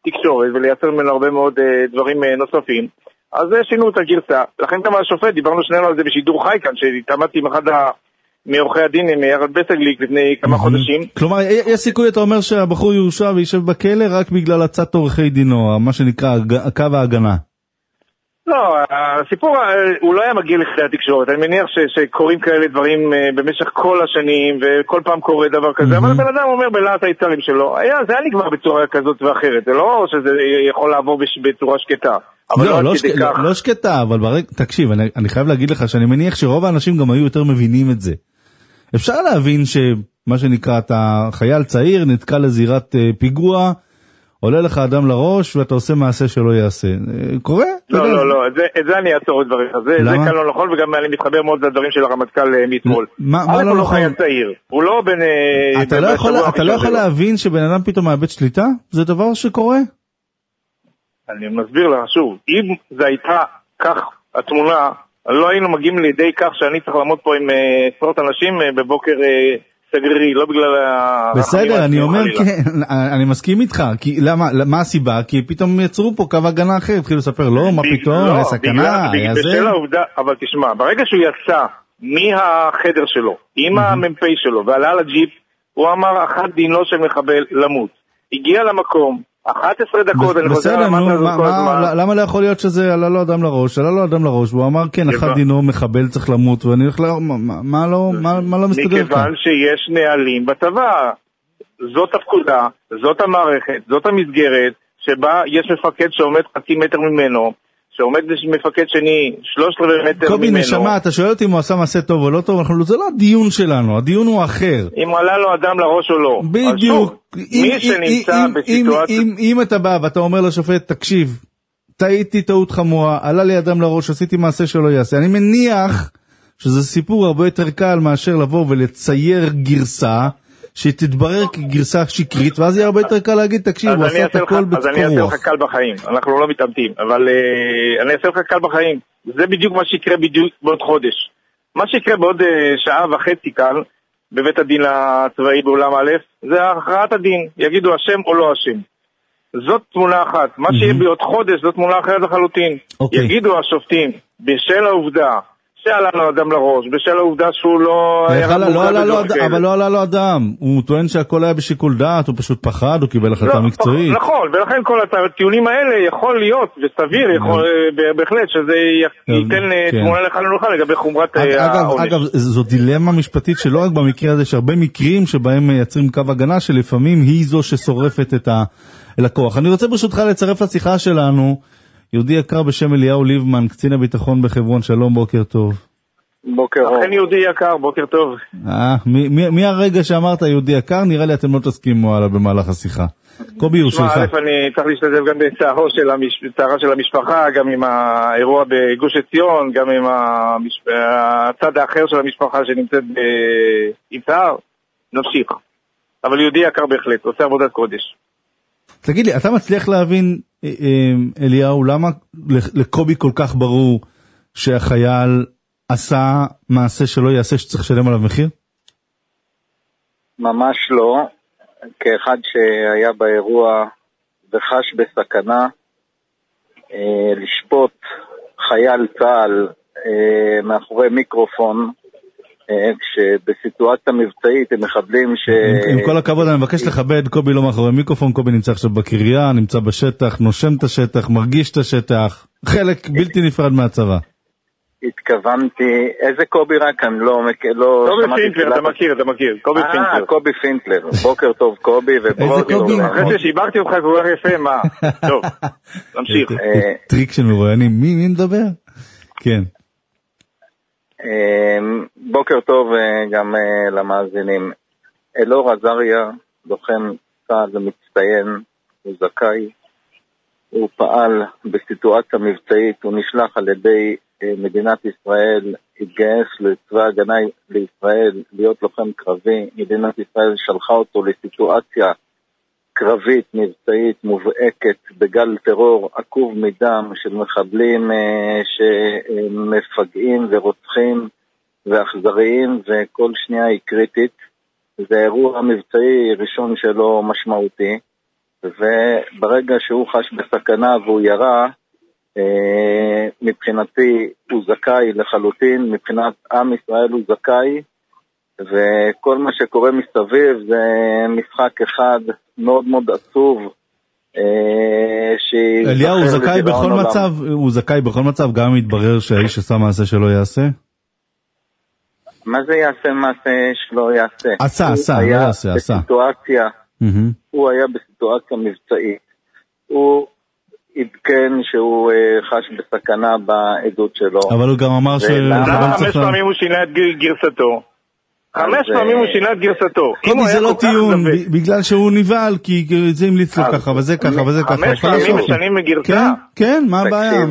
תקשורת ולייצר ממנו הרבה מאוד דברים נוספים, אז שינו את הגרסה. לכן גם השופט, דיברנו שנינו על זה בשידור חי כאן, שהתעמדתי עם אחד מעורכי הדין, עם ירד בסגליק לפני כמה חודשים. כלומר, יש סיכוי, אתה אומר שהבחור יורשע וישב בכלא רק בגלל הצעת עורכי דינו, מה שנקרא קו ההגנה. לא, הסיפור, הוא לא היה מגיע לכדי התקשורת. אני מניח ש- שקוראים כאלה דברים במשך כל השנים, וכל פעם קורה דבר כזה, אבל בן אדם אומר בלעת היצרים שלו, היה, זה היה נגמר בצורה כזאת ואחרת, זה לא שזה יכול לעבור בצורה שקטה. לא, לא, שק... לא, לא שקטה, אבל ברג... תקשיב, אני, אני חייב להגיד לך שאני מניח שרוב האנשים גם היו יותר מבינים את זה. אפשר להבין שמה שנקרא, אתה חייל צעיר, נתקע לזירת פיגוע, עולה לך אדם לראש ואתה עושה מעשה שלא יעשה. קורה? לא, לא, לא, את זה, את זה אני אעצור את דבריך. זה, זה כאן לא נכון, וגם אני מתחבר מאוד לדברים של הרמטכ"ל מתמול. מה, מה לא הוא נכון? לא חייל צעיר, הוא לא בין... אתה לא יכול, אתה לא יכול להבין שבן אדם פתאום מאבד שליטה? זה דבר שקורה? אני מסביר לך שוב, אם זה הייתה כך התמונה, לא היינו מגיעים לידי כך שאני צריך לעמוד פה עם עשרות אנשים בבוקר סגרירי, לא בגלל... בסדר, אני אומר כן, אני מסכים איתך, כי למה, מה הסיבה? כי פתאום יצרו פה קו הגנה אחר, התחילו לספר, לא, מה פתאום, היה סכנה, היה זה. בשל העובדה, אבל תשמע, ברגע שהוא יצא מהחדר שלו, עם המ"פ שלו, ועלה לג'יפ, הוא אמר, אחת דינו של מחבל למות. הגיע למקום, אחת עשרה דקות, אני חוזר למטה הזאת כל הזמן. למה לא יכול להיות שזה עלה לו אדם לראש? עלה לו אדם לראש, והוא אמר כן, אחד דינו מחבל צריך למות, ואני הולך ל... מה לא מסתדר כאן? מכיוון שיש נהלים בצבא, זאת הפקודה, זאת המערכת, זאת המסגרת, שבה יש מפקד שעומד חצי מטר ממנו, שעומד מפקד שני שלושת רבעי מטר ממנו. קובי נשמה, אתה שואל אותי אם הוא עשה מעשה טוב או לא טוב, זה לא הדיון שלנו, הדיון הוא אחר. אם עלה לו אדם לראש או לא. בדיוק. מי שנמצא בסיטואציה... אם אתה בא ואתה אומר לשופט, תקשיב, טעיתי טעות חמורה, עלה לי אדם לראש, עשיתי מעשה שלא יעשה. אני מניח שזה סיפור הרבה יותר קל מאשר לבוא ולצייר גרסה, שתתברר כגרסה שקרית, ואז יהיה הרבה יותר קל להגיד, תקשיב, הוא עשה את הכל בצפור רוח. אז אני אעשה לך קל בחיים, אנחנו לא מתאמתים, אבל אני אעשה לך קל בחיים. זה בדיוק מה שיקרה בדיוק בעוד חודש. מה שיקרה בעוד שעה וחצי כאן, בבית הדין הצבאי באולם א', זה הכרעת הדין, יגידו אשם או לא אשם. זאת תמונה אחת. מה שיהיה בעוד חודש, זאת תמונה אחרת לחלוטין. יגידו השופטים, בשל העובדה, שעלה לו אדם לראש, בשל העובדה שהוא לא... אבל לא עלה לו אדם, הוא טוען שהכל היה בשיקול דעת, הוא פשוט פחד, הוא קיבל החלטה מקצועית. נכון, ולכן כל הטיעונים האלה יכול להיות, וסביר בהחלט, שזה ייתן תמונה לחלונוכה לגבי חומרת העונש. אגב, זו דילמה משפטית שלא רק במקרה הזה, שהרבה מקרים שבהם מייצרים קו הגנה, שלפעמים היא זו ששורפת את הלקוח. אני רוצה ברשותך לצרף לשיחה שלנו, יהודי יקר בשם אליהו ליבמן, קצין הביטחון בחברון, שלום, בוקר טוב. בוקר טוב. אכן יהודי יקר, בוקר טוב. אה, מי, מי, מי הרגע שאמרת יהודי יקר, נראה לי אתם לא תסכימו עליו במהלך השיחה. קובי הוא שלך. א', אני צריך להשתתף גם בצערו של המש... צערה של המשפחה, גם עם האירוע בגוש עציון, גם עם המש... הצד האחר של המשפחה שנמצאת ב... עם צער, נמשיך. אבל יהודי יקר בהחלט, עושה עבודת קודש. תגיד לי, אתה מצליח להבין, אליהו, למה לקובי כל כך ברור שהחייל עשה מעשה שלא יעשה שצריך לשלם עליו מחיר? ממש לא. כאחד שהיה באירוע וחש בסכנה, לשפוט חייל צה"ל מאחורי מיקרופון, כשבסיטואציה מבצעית הם מחבלים ש... עם כל הכבוד אני מבקש לכבד, קובי לא מאחורי מיקרופון, קובי נמצא עכשיו בקריה, נמצא בשטח, נושם את השטח, מרגיש את השטח, חלק בלתי נפרד מהצבא. התכוונתי, איזה קובי רק, אני לא... קובי פינטלר, אתה מכיר, אתה מכיר, קובי פינטלר. אה, קובי פינטלר, בוקר טוב קובי. איזה קובי? אחרי ששיברתי אותך כבר יפה, מה? טוב, נמשיך. טריק של מרואיינים, מי מדבר? כן. בוקר טוב גם למאזינים. אלאור עזריה, לוחם צה"ל מצטיין, הוא זכאי, הוא פעל בסיטואציה מבצעית, הוא נשלח על ידי מדינת ישראל, התגייס לצבא הגנה לישראל להיות לוחם קרבי. מדינת ישראל שלחה אותו לסיטואציה קרבית, מבצעית, מובהקת, בגל טרור עקוב מדם של מחבלים שמפגעים ורוצחים ואכזריים, וכל שנייה היא קריטית. זה אירוע מבצעי ראשון שלו משמעותי. וברגע שהוא חש בסכנה והוא ירה, מבחינתי הוא זכאי לחלוטין, מבחינת עם ישראל הוא זכאי, וכל מה שקורה מסביב זה משחק אחד מאוד מאוד עצוב. אליהו, הוא זכאי בכל מצב, הוא זכאי בכל מצב, גם אם יתברר שהאיש עשה מעשה שלא יעשה? מה זה יעשה מעשה שלא יעשה? עשה, עשה, לא יעשה, עשה. בסיטואציה, הוא היה בסיטואציה מבצעית. הוא עדכן שהוא חש בסכנה בעדות שלו. אבל הוא גם אמר ש... חמש פעמים הוא שינה את גרסתו. חמש פעמים הוא שינה את גרסתו. קובי, זה לא טיעון, בגלל שהוא נבעל, כי זה המליץ לו ככה, וזה ככה, וזה ככה. חמש פעמים משנים מגרסה? כן, מה הבעיה?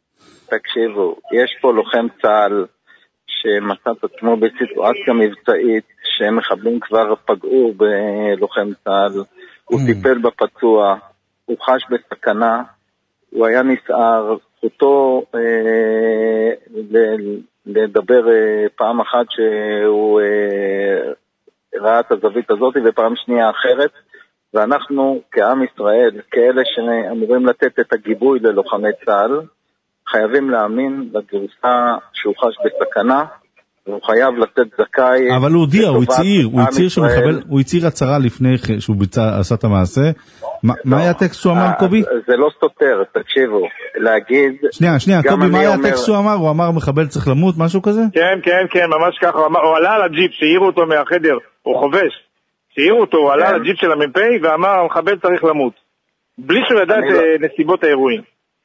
תקשיבו, יש פה לוחם צה"ל שמצא את עצמו בסיטואציה מבצעית, שמחבלים כבר פגעו בלוחם צה"ל, הוא טיפל בפצוע, הוא חש בסכנה, הוא היה נסער, זכותו אה, ל- לדבר אה, פעם אחת שהוא אה, ראה את הזווית הזאת ופעם שנייה אחרת, ואנחנו כעם ישראל, כאלה שאמורים לתת את הגיבוי ללוחמי צה"ל, חייבים להאמין לגרסה שהוא חש בסכנה, והוא חייב לתת זכאי. אבל הוא הודיע, הוא הצעיר, הוא הצעיר שהוא מחבל, הוא הצעיר הצהרה לפני שהוא ביצע, עשה את המעשה. מה היה הטקסט שהוא אמר, קובי? זה לא סותר, תקשיבו, להגיד... שנייה, שנייה, קובי, מה היה הטקסט שהוא אמר? הוא אמר מחבל צריך למות, משהו כזה? כן, כן, כן, ממש ככה, הוא עלה על הג'יפ, שהעירו אותו מהחדר, הוא חובש, שהעירו אותו, הוא עלה על הג'יפ של המ"פ ואמר, המחבל צריך למות, בלי שהוא ידע את נסיבות האירועים.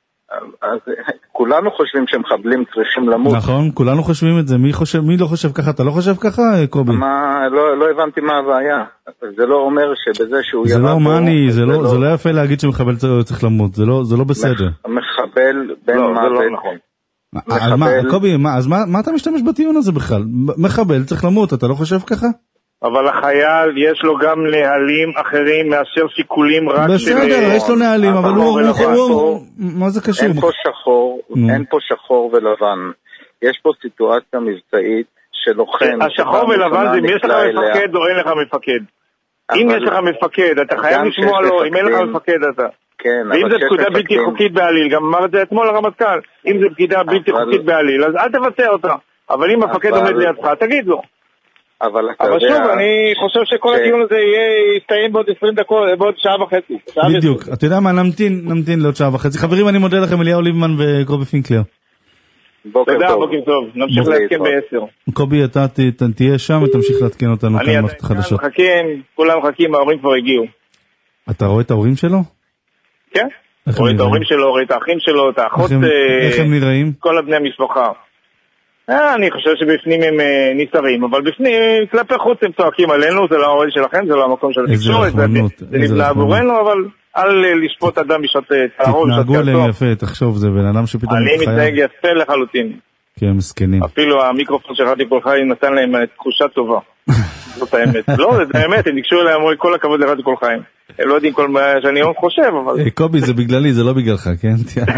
אז כולנו חושבים שמחבלים צריכים למות. נכון, כולנו חושבים את זה. מי חושב, מי לא חושב ככה? אתה לא חושב ככה, קובי? מה, לא, לא הבנתי מה הבעיה. זה לא אומר שבזה שהוא ירה... זה לא הומני, זה לא, זה לא יפה להגיד שמחבל צריך למות. זה לא, זה לא בסדר. מחבל בין מוות. אז מה, קובי, אז מה, מה אתה משתמש בטיעון הזה בכלל? מחבל צריך למות, אתה לא חושב ככה? אבל החייל יש לו גם נהלים אחרים מאשר שיקולים רק... בסדר, יש לו נהלים, אבל הוא... מה זה קשור? אין פה שחור, אין פה שחור ולבן. יש פה סיטואציה מבצעית שלוחם... השחור ולבן זה אם יש לך מפקד או אין לך מפקד. אם יש לך מפקד, אתה חייב לשמוע לו, אם אין לך מפקד אתה. ואם זה פקודה בלתי חוקית בעליל, גם אמר את זה אתמול לרמטכ"ל, אם זה פקודה בלתי חוקית בעליל, אז אל תבצע אותה. אבל אם המפקד עומד לידך, תגיד לו. אבל, אבל שוב, אני חושב שכל הדיון הזה יסתיים בעוד עשרים דקות, בעוד שעה וחצי. בדיוק. אתה יודע מה, נמתין, נמתין לעוד שעה וחצי. חברים, אני מודה לכם, אליהו ליבמן וקובי פינקלר. תודה, בוקר טוב. נמשיך להתקן בעשר. קובי, אתה תהיה שם ותמשיך להתקן אותנו כאן במערכת החדשות. אני מחכים, כולם מחכים, ההורים כבר הגיעו. אתה רואה את ההורים שלו? כן. רואה את ההורים שלו, רואה את האחים שלו, את האחות. איך הם נראים? כל הבני המשפחה. אני חושב שבפנים הם נסתרים, אבל בפנים, כלפי חוץ הם צועקים עלינו, זה לא האוהל שלכם, זה לא המקום של התקשורת, זה נבנה עבורנו, אבל אל לשפוט אדם בשעת צהרון. תתנהגו עליהם יפה, תחשוב, זה בן אדם שפתאום... אני מתנהג יפה לחלוטין. כן, מסכנים. אפילו המיקרופון של רדיו כל חיים נתן להם תחושה טובה. זאת האמת. לא, זה האמת, הם נקשו אליהם, אמרו כל הכבוד לרדיו כל חיים. הם לא יודעים כל מה שאני חושב, אבל... קובי, זה בגללי, זה לא בגללך, כן?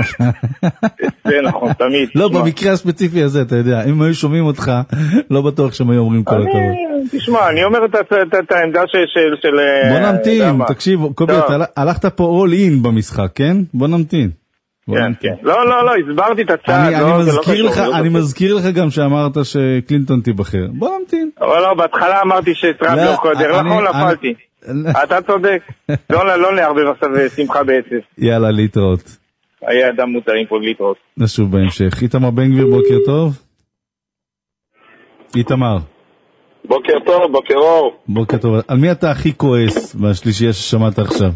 זה נכון, תמיד. לא, במקרה הספציפי הזה, אתה יודע, אם היו שומעים אותך, לא בטוח שהם היו אומרים כל הכבוד. תשמע, אני אומר את העמדה של... בוא נמתין, תקשיב, קובי, הלכת פה all in במשחק, כן? בוא נמתין. כן, כן. לא, לא, לא, הסברתי את הצעד. אני מזכיר לך גם שאמרת שקלינטון תיבחר. בוא נמתין. אבל לא, בהתחלה אמרתי שטראמפ לא קודר, נכון, נפלתי. אתה צודק. לא נערבב עכשיו שמחה בעצב. יאללה, להתראות. היה אדם מותרים פה להתראות. נשוב בהמשך. איתמר בן גביר, בוקר טוב. איתמר. בוקר טוב, בוקר אור. בוקר טוב. על מי אתה הכי כועס מהשלישייה ששמעת עכשיו?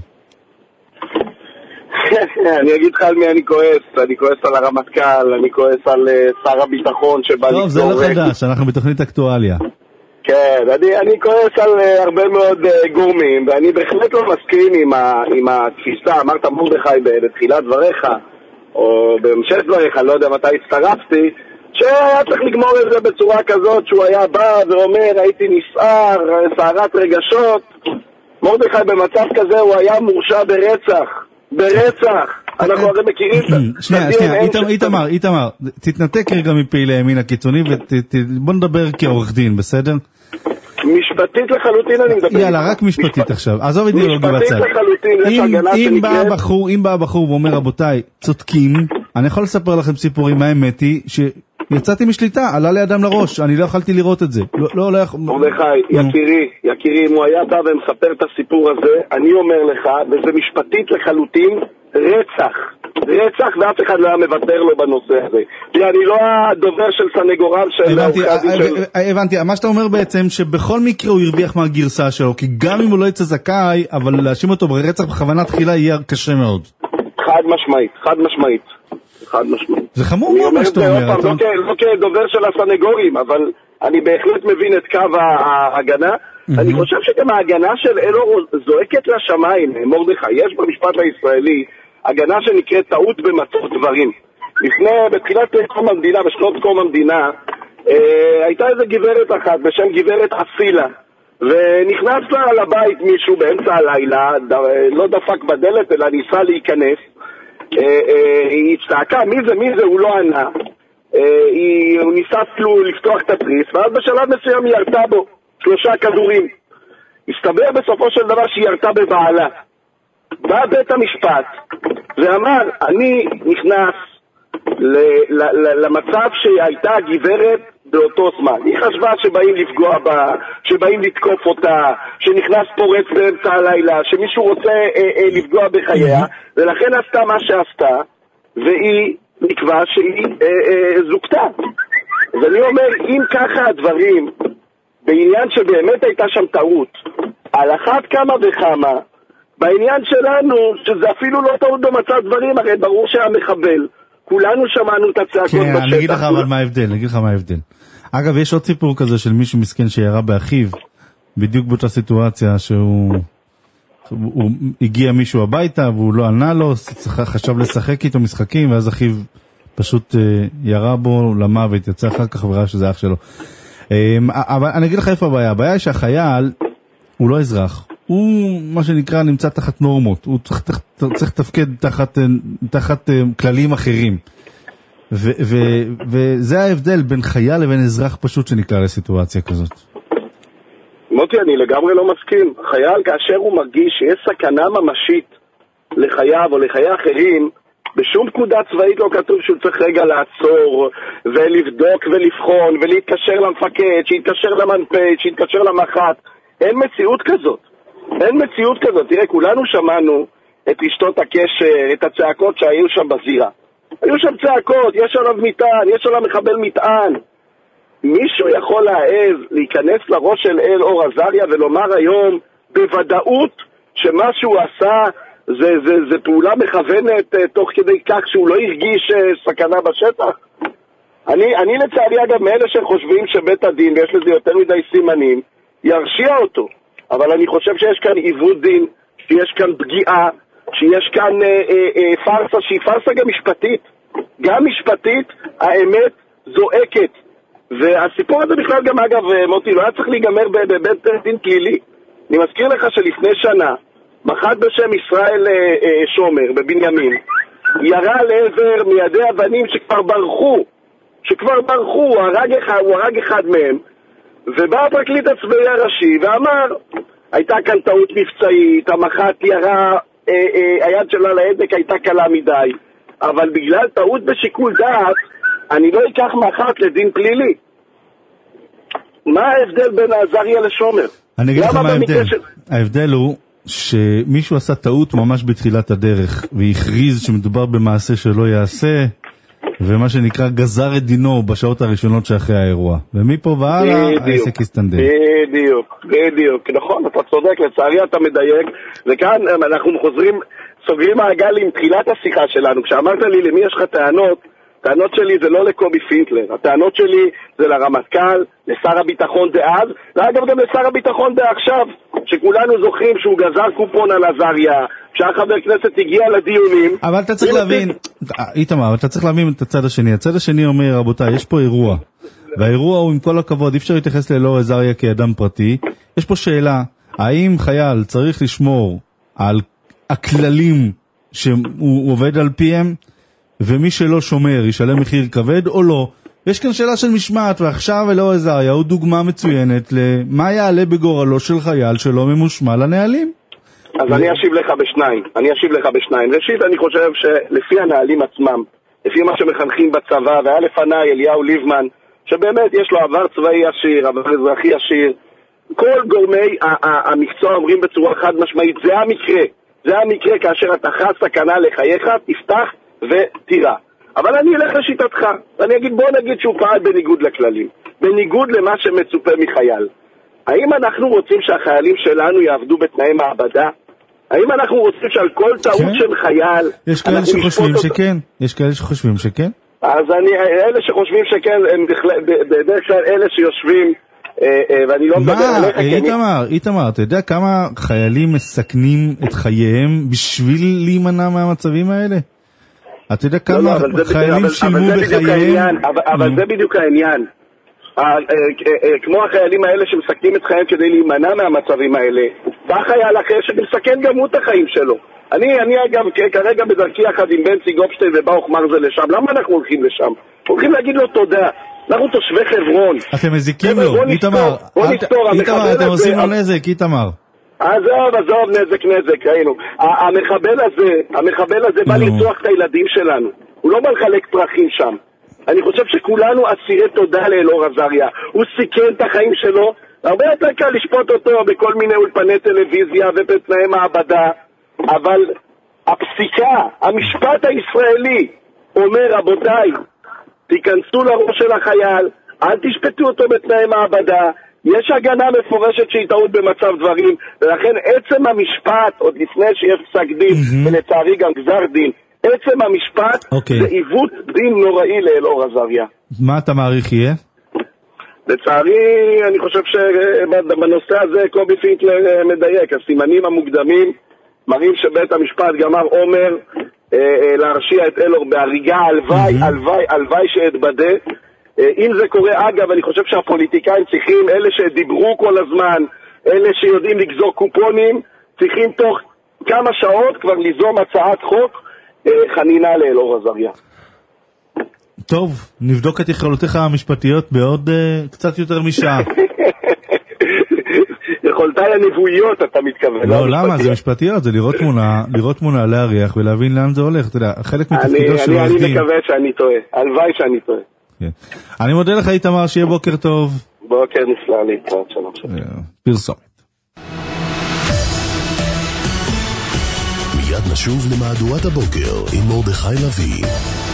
אני אגיד לך על מי אני כועס. אני כועס על הרמטכ"ל, אני כועס על שר הביטחון שבא לקרוא. טוב, זה לא חדש, אנחנו בתוכנית אקטואליה. כן, אני, אני כועס על uh, הרבה מאוד uh, גורמים, ואני בהחלט לא מסכים עם, ה, עם התפיסה. אמרת מרדכי בתחילת דבריך, או בהמשך דבריך, אני לא יודע מתי הצטרפתי, שהיה צריך לגמור את זה בצורה כזאת שהוא היה בא ואומר, הייתי נסער, סערת רגשות. מרדכי במצב כזה הוא היה מורשע ברצח, ברצח. אנחנו הרי מכירים את זה. שנייה, שנייה, איתמר, איתמר, תתנתק רגע מפעילי הימין הקיצוני ובוא נדבר כעורך דין, בסדר? משפטית לחלוטין אני מדבר. יאללה, רק משפטית עכשיו. עזוב אידיאולוגיה בצד. משפטית לחלוטין, יש הגנה שנקראת... אם בא הבחור ואומר, רבותיי, צודקים, אני יכול לספר לכם סיפורים, האמת היא שיצאתי משליטה, עלה לי אדם לראש, אני לא יכולתי לראות את זה. לא, לא יכול... מרדכי, יקירי, יקירי, אם הוא היה בא ומספר את הסיפור הזה, אני אומר לך, וזה משפטית לחלוטין, רצח. רצח, ואף אחד לא היה מוותר לו בנושא הזה. כי אני לא הדובר של סנגוריו של... הבנתי, מה שאתה אומר בעצם, שבכל מקרה הוא הרוויח מהגרסה שלו, כי גם אם הוא לא יצא זכאי, אבל להאשים אותו ברצח בכוונת תחילה יהיה קשה מאוד. חד משמעית, חד משמעית. חד משמעית. זה חמור מאוד מה שאתה אומר. לא כדובר של הסנגורים, אבל אני בהחלט מבין את קו ההגנה. אני חושב שגם ההגנה של אלאור זועקת לשמיים, מרדכי. יש במשפט הישראלי הגנה שנקראת טעות במצב דברים. לפני, בתחילת קום המדינה, בשנות קום המדינה, אה, הייתה איזו גברת אחת בשם גברת אסילה, ונכנס לה לבית מישהו באמצע הלילה, ד, לא דפק בדלת אלא ניסה להיכנס. אה, אה, היא הצטעקה, מי זה, מי זה, הוא לא ענה. אה, היא, הוא ניסה אפילו לפתוח את התריס, ואז בשלב מסוים היא ירתה בו שלושה כדורים. הסתבר בסופו של דבר שהיא ירתה בבעלה. בא בית המשפט ואמר, אני נכנס ל- ל- ל- למצב שהייתה הגברת באותו זמן. היא חשבה שבאים לפגוע בה, שבאים לתקוף אותה, שנכנס פורץ באמצע הלילה, שמישהו רוצה אה, אה, לפגוע בחייה, ולכן עשתה מה שעשתה, והיא נקבע שהיא אה, אה, זוכתה. אז אני אומר, אם ככה הדברים, בעניין שבאמת הייתה שם טעות, על אחת כמה וכמה, בעניין שלנו, שזה אפילו לא טעות במצב דברים, הרי ברור שהמחבל, כולנו שמענו את הצעקות כן, בשטח. אני אגיד לך אבל מה ההבדל, אני אגיד לך מה ההבדל. אגב, יש עוד סיפור כזה של מישהו מסכן שירה באחיו, בדיוק באותה סיטואציה שהוא הוא, הוא הגיע מישהו הביתה והוא לא ענה לו, חשב לשחק איתו משחקים, ואז אחיו פשוט ירה בו למוות, יצא אחר כך וראה שזה אח שלו. אבל אני אגיד לך איפה הבעיה, הבעיה היא שהחייל הוא לא אזרח. הוא, מה שנקרא, נמצא תחת נורמות. הוא צריך, צריך תפקד תחת, תחת כללים אחרים. ו, ו, וזה ההבדל בין חייל לבין אזרח פשוט שנקרא לסיטואציה כזאת. מוטי, אני לגמרי לא מסכים. חייל, כאשר הוא מרגיש שיש סכנה ממשית לחייו או לחיי אחרים, בשום פקודה צבאית לא כתוב שהוא צריך רגע לעצור ולבדוק ולבחון ולהתקשר למפקד, שיתקשר למנפד, שיתקשר למח"ט. אין מציאות כזאת. אין מציאות כזאת. תראה, כולנו שמענו את רשתות הקשר, את הצעקות שהיו שם בזירה. היו שם צעקות, יש עליו מטען, יש עליו מחבל מטען. מישהו יכול להעז להיכנס לראש של אלאור עזריה ולומר היום בוודאות שמה שהוא עשה זה, זה, זה פעולה מכוונת תוך כדי כך שהוא לא הרגיש סכנה בשטח? אני, אני לצערי אגב מאלה שחושבים שבית הדין, ויש לזה יותר מדי סימנים, ירשיע אותו. אבל אני חושב שיש כאן עיוות דין, שיש כאן פגיעה, שיש כאן אה, אה, אה, פרסה שהיא פרסה גם משפטית. גם משפטית האמת זועקת. והסיפור הזה בכלל גם אגב, מוטי, לא היה צריך להיגמר בבית דין פלילי. אני מזכיר לך שלפני שנה, מח"ט בשם ישראל אה, אה, שומר בבנימין, ירה לעבר מיידי אבנים שכבר ברחו, שכבר ברחו, הוא הרג אחד, הוא הרג אחד מהם, ובא הפרקליט הצבאי הראשי ואמר, הייתה כאן טעות מבצעית, המח"ט ירה, אה, אה, היד שלה להדק הייתה קלה מדי, אבל בגלל טעות בשיקול דעת, אני לא אקח מח"ט לדין פלילי. מה ההבדל בין עזריה לשומר? אני אגיד לך מה ההבדל. ש... ההבדל הוא שמישהו עשה טעות ממש בתחילת הדרך, והכריז שמדובר במעשה שלא יעשה, ומה שנקרא גזר את דינו בשעות הראשונות שאחרי האירוע. ומפה והלאה העסק יסתנדל. בדיוק, בדיוק. נכון, אתה צודק, לצערי אתה מדייק. וכאן אנחנו חוזרים, סוגרים מעגל עם תחילת השיחה שלנו. כשאמרת לי למי יש לך טענות, הטענות שלי זה לא לקובי פינקלר, הטענות שלי זה לרמטכ"ל, לשר הביטחון דאז, ואגב גם לשר הביטחון דעכשיו, שכולנו זוכרים שהוא גזר קופון על עזריה, כשהחבר כנסת הגיע לדיונים. אבל אתה צריך להבין, איתמר, אתה צריך להבין את הצד השני. הצד השני אומר, רבותיי, יש פה אירוע, והאירוע הוא עם כל הכבוד, אי אפשר להתייחס לאלאור עזריה כאדם פרטי. יש פה שאלה, האם חייל צריך לשמור על הכללים שהוא עובד על פיהם, ומי שלא שומר ישלם מחיר כבד או לא? יש כאן שאלה של משמעת, ועכשיו אלאור עזריה הוא דוגמה מצוינת למה יעלה בגורלו של חייל שלא ממושמע לנהלים. אז אני אשיב לך בשניים, אני אשיב לך בשניים. ראשית, אני חושב שלפי הנהלים עצמם, לפי מה שמחנכים בצבא, והיה לפני אליהו ליבמן, שבאמת יש לו עבר צבאי עשיר, עבר אזרחי עשיר, כל גורמי המקצוע אומרים בצורה חד משמעית, זה המקרה, זה המקרה כאשר אתה חש סכנה לחייך, תפתח ותירה. אבל אני אלך לשיטתך, ואני אגיד, בוא נגיד שהוא פעל בניגוד לכללים, בניגוד למה שמצופה מחייל. האם אנחנו רוצים שהחיילים שלנו יעבדו בתנאי מעבדה? האם אנחנו רוצים שעל כל טעות כן. של חייל... יש כאלה שחושבים שכן, יש כאלה שחושבים שכן. אז אני, אלה שחושבים שכן, הם בדרך כלל אלה שיושבים, ואני לא מדבר עליך. מה, איתמר, איתמר, אתה יודע כמה חיילים מסכנים את חייהם בשביל להימנע מהמצבים האלה? אתה יודע כמה חיילים שילמו בחייהם? אבל זה בדיוק העניין. כמו החיילים האלה שמסכנים את חייהם כדי להימנע מהמצבים האלה, בא חייל אחר שמסכן גם הוא את החיים שלו. אני, אני אגב, כרגע בדרכי יחד עם בנצי גופשטיין וברוך מרזל לשם. למה אנחנו הולכים לשם? הולכים להגיד לו תודה. אנחנו תושבי חברון. אתם מזיקים לו, איתמר. איתמר, אתם עושים לו נזק, איתמר. עזוב, עזוב, נזק, נזק, ראינו. המחבל הזה, המחבל הזה בא לרצוח את הילדים שלנו. הוא לא בא לחלק פרחים שם. אני חושב שכולנו אסירי תודה לאלאור עזריה. הוא סיכן את החיים שלו. הרבה יותר קל לשפוט אותו בכל מיני אולפני טלוויזיה ובתנאי מעבדה. אבל הפסיקה, המשפט הישראלי אומר, רבותיי, תיכנסו לראש של החייל, אל תשפטו אותו בתנאי מעבדה, יש הגנה מפורשת שהיא טעות במצב דברים, ולכן עצם המשפט, עוד לפני שיש פסק דין, mm-hmm. ולצערי גם גזר דין, עצם המשפט okay. זה עיוות דין נוראי לאלאור עזריה. מה אתה מעריך יהיה? לצערי, אני חושב שבנושא הזה קובי פינקלר מדייק, הסימנים המוקדמים מראים שבית המשפט גמר אומר אה, אה, להרשיע את אלאור בהריגה, הלוואי, mm-hmm. הלוואי, הלוואי שאתבדה. אה, אם זה קורה, אגב, אני חושב שהפוליטיקאים צריכים, אלה שדיברו כל הזמן, אלה שיודעים לגזור קופונים, צריכים תוך כמה שעות כבר ליזום הצעת חוק אה, חנינה לאלאור עזריה. טוב, נבדוק את יכולותיך המשפטיות בעוד uh, קצת יותר משעה. יכולתיי הנבואיות, אתה מתכוון. לא, למה? זה משפטיות, זה לראות תמונה, לראות תמונה, להריח ולהבין לאן זה הולך. אתה יודע, חלק מתפקידו של עורך דין. אני מקווה שאני טועה, הלוואי שאני טועה. אני מודה לך, איתמר, שיהיה בוקר טוב. בוקר נפלא להתראות, שלום שלום. פרסומת. מיד נשוב למהדורת הבוקר עם מרדכי לוי.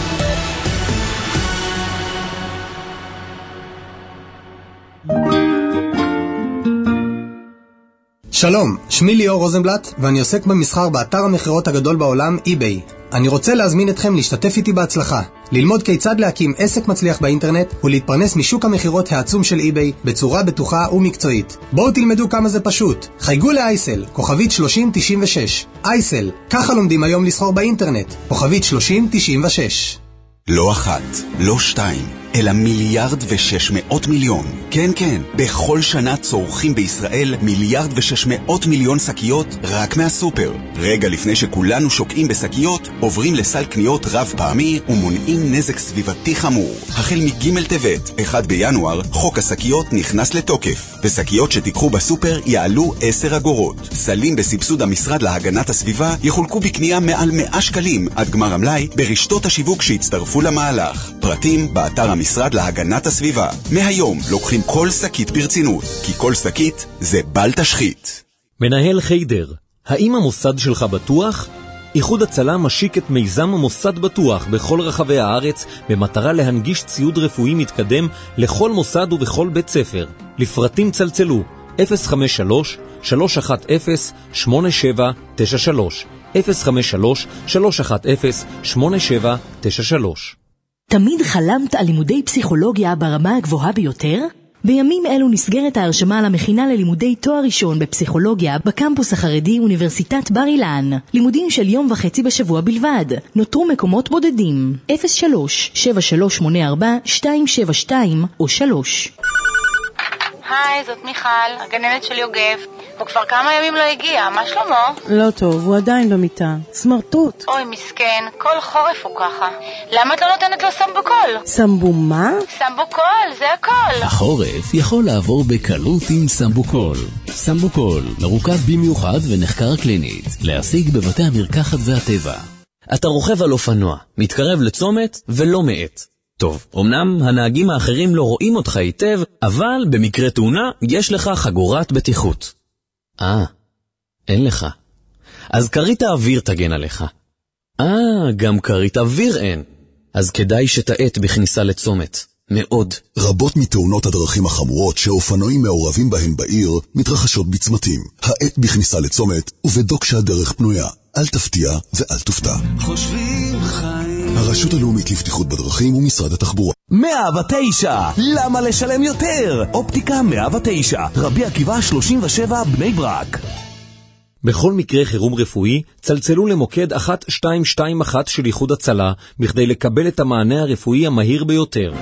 שלום, שמי ליאור רוזנבלט, ואני עוסק במסחר באתר המחירות הגדול בעולם, eBay. אני רוצה להזמין אתכם להשתתף איתי בהצלחה, ללמוד כיצד להקים עסק מצליח באינטרנט ולהתפרנס משוק המחירות העצום של eBay בצורה בטוחה ומקצועית. בואו תלמדו כמה זה פשוט. חייגו לאייסל, כוכבית שלושים תשעים ושש. אייסל, ככה לומדים היום לסחור באינטרנט, כוכבית שלושים תשעים ושש. לא אחת, לא שתיים, אלא מיליארד ושש מאות מיליון. כן, כן, בכל שנה צורכים בישראל מיליארד ושש מאות מיליון שקיות רק מהסופר. רגע לפני שכולנו שוקעים בשקיות, עוברים לסל קניות רב פעמי ומונעים נזק סביבתי חמור. החל מג' טבת, אחד בינואר, חוק השקיות נכנס לתוקף. ושקיות שתיקחו בסופר יעלו עשר אגורות. סלים בסבסוד המשרד להגנת הסביבה יחולקו בקנייה מעל מאה שקלים עד גמר המלאי ברשתות השיווק שהצטרפו למהלך. פרטים באתר המשרד להגנת הסביבה. מהיום לוקחים כל שקית ברצינות, כי כל שקית זה בל תשחית. מנהל חיידר, האם המוסד שלך בטוח? איחוד הצלה משיק את מיזם המוסד בטוח בכל רחבי הארץ במטרה להנגיש ציוד רפואי מתקדם לכל מוסד ובכל בית ספר. לפרטים צלצלו אפס חמש שלוש שלוש אחת אפס שמונה שבע תשע שלוש אפס חמש שלוש שלוש אחת אפס שמונה שבע תשע שלוש. תמיד חלמת על לימודי פסיכולוגיה ברמה הגבוהה ביותר? בימים אלו נסגרת ההרשמה למכינה ללימודי תואר ראשון בפסיכולוגיה בקמפוס החרדי אוניברסיטת בר אילן. לימודים של יום וחצי בשבוע בלבד. נותרו מקומות בודדים. אפס שלוש שבע שלוש שמונה ארבע שתיים שבע שתיים או שלוש. היי, זאת מיכל, הגננת של יוגב. הוא כבר כמה ימים לא הגיע, מה שלמה? לא טוב, הוא עדיין במיטה. סמרטוט. אוי, מסכן, כל חורף הוא ככה. למה את לא נותנת לו סמבוקול? סמבו מה? סמבוקול, זה הכל. החורף יכול לעבור בקלות עם סמבוקול. סמבוקול, מרוכז במיוחד ונחקר קלינית. להשיג בבתי המרקחת והטבע. אתה רוכב על אופנוע, מתקרב לצומת ולא מעט. טוב, אמנם הנהגים האחרים לא רואים אותך היטב, אבל במקרה תאונה יש לך חגורת בטיחות. אה, אין לך. אז קרית האוויר תגן עליך. אה, גם קרית אוויר אין. אז כדאי שתעט בכניסה לצומת. מאוד. רבות מתאונות הדרכים החמורות שאופנועים מעורבים בהן בעיר מתרחשות בצמתים. העט בכניסה לצומת ובדוק שהדרך פנויה. אל תפתיע ואל תופתע. חושבים חיים. הרשות הלאומית לבטיחות בדרכים ומשרד התחבורה. מאה ותשע, למה לשלם יותר? אופטיקה מאה ותשע, רבי עקיבא שלושים ושבע, בני ברק. בכל מקרה חירום רפואי, צלצלו למוקד אחת שתיים שתיים אחת של איחוד הצלה, בכדי לקבל את המענה הרפואי המהיר ביותר.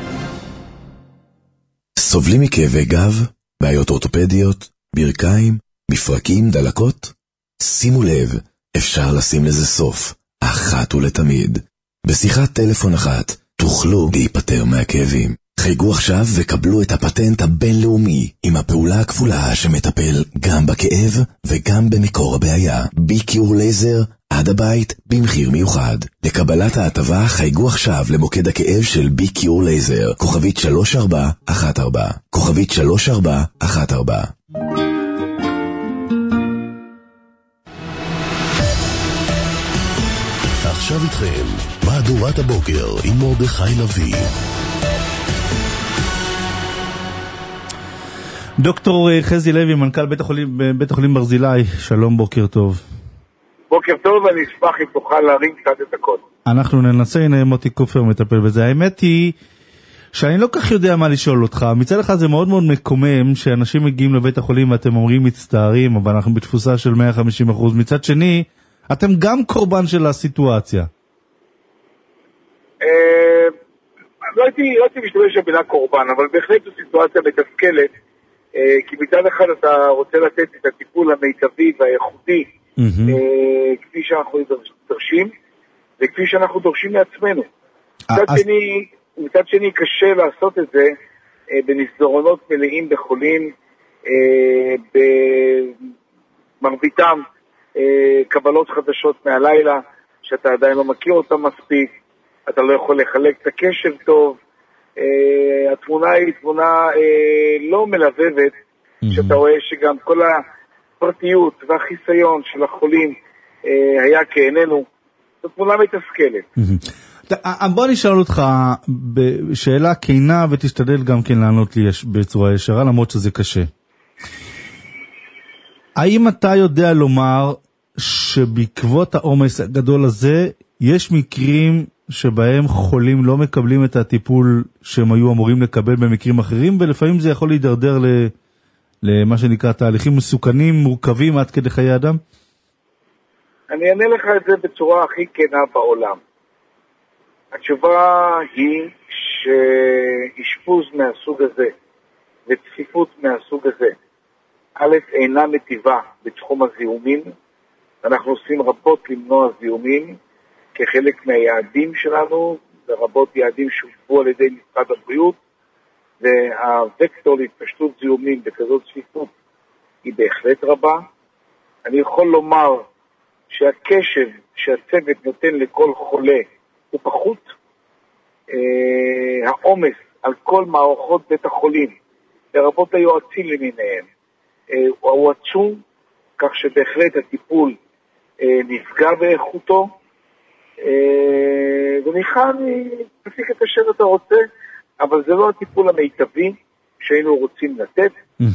סובלים מכאבי גב, בעיות אורתופדיות, ברכיים, מפרקים, דלקות? שימו לב, אפשר לשים לזה סוף, אחת ולתמיד. בשיחת טלפון אחת תוכלו להיפטר מהכאבים. חייגו עכשיו וקבלו את הפטנט הבינלאומי עם הפעולה הכפולה שמטפל גם בכאב וגם במקור הבעיה. בי-קיור לייזר עד הבית במחיר מיוחד. לקבלת ההטבה חייגו עכשיו למוקד הכאב של בי-קיור לייזר, כוכבית שלוש ארבע אחת ארבע, כוכבית שלוש ארבע אחת ארבע. עכשיו איתכם, מהדורת הבוקר עם מרדכי לוי. דוקטור חזי לוי, מנכ"ל בית החולים, בית החולים ברזילי, שלום, בוקר טוב. בוקר טוב, אני אשמח אם תוכל להרים קצת את הכל. אנחנו ננסה, הנה מוטי קופר מטפל בזה. האמת היא שאני לא כך יודע מה לשאול אותך. מצד אחד זה מאוד מאוד מקומם שאנשים מגיעים לבית החולים ואתם אומרים מצטערים, אבל אנחנו בתפוסה של מאה וחמישים אחוז. מצד שני, אתם גם קורבן של הסיטואציה. לא הייתי משתמש במילה קורבן, אבל בהחלט זו סיטואציה מתסכלת, כי מצד אחד אתה רוצה לתת את הטיפול המיטבי והאיכותי, כפי שאנחנו דורשים, וכפי שאנחנו דורשים לעצמנו. מצד שני קשה לעשות את זה במסדרונות מלאים בחולים, במרביתם קבלות חדשות מהלילה, שאתה עדיין לא מכיר אותם מספיק, אתה לא יכול לחלק את הקשב טוב, התמונה היא תמונה לא מלבבת, שאתה רואה שגם כל הפרטיות והחיסיון של החולים היה כעיננו, זו תמונה מתסכלת. בוא נשאל אותך בשאלה כינה ותשתדל גם כן לענות לי בצורה ישרה, למרות שזה קשה. האם אתה יודע לומר שבעקבות העומס הגדול הזה יש מקרים שבהם חולים לא מקבלים את הטיפול שהם היו אמורים לקבל במקרים אחרים, ולפעמים זה יכול להידרדר למה שנקרא תהליכים מסוכנים, מורכבים עד כדי חיי אדם? אני אענה לך את זה בצורה הכי כנה בעולם. התשובה היא שאשפוז מהסוג הזה וצפיפות מהסוג הזה א' אינה מטיבה בתחום הזיהומים. אנחנו עושים רבות למנוע זיהומים כחלק מהיעדים שלנו, לרבות יעדים שהושבו על ידי משרד הבריאות, והווקטור להתפשטות זיהומים בכזאת צפיפות היא בהחלט רבה. אני יכול לומר שהקשב שהצוות נותן לכל חולה הוא פחות. אה, העומס על כל מערכות בית החולים, לרבות היועצים למיניהם, אה, הוא עצום, כך שבהחלט הטיפול אה, נפגע באיכותו, ומיכל תפיק את אשר אתה רוצה, אבל זה לא הטיפול המיטבי שהיינו רוצים לתת,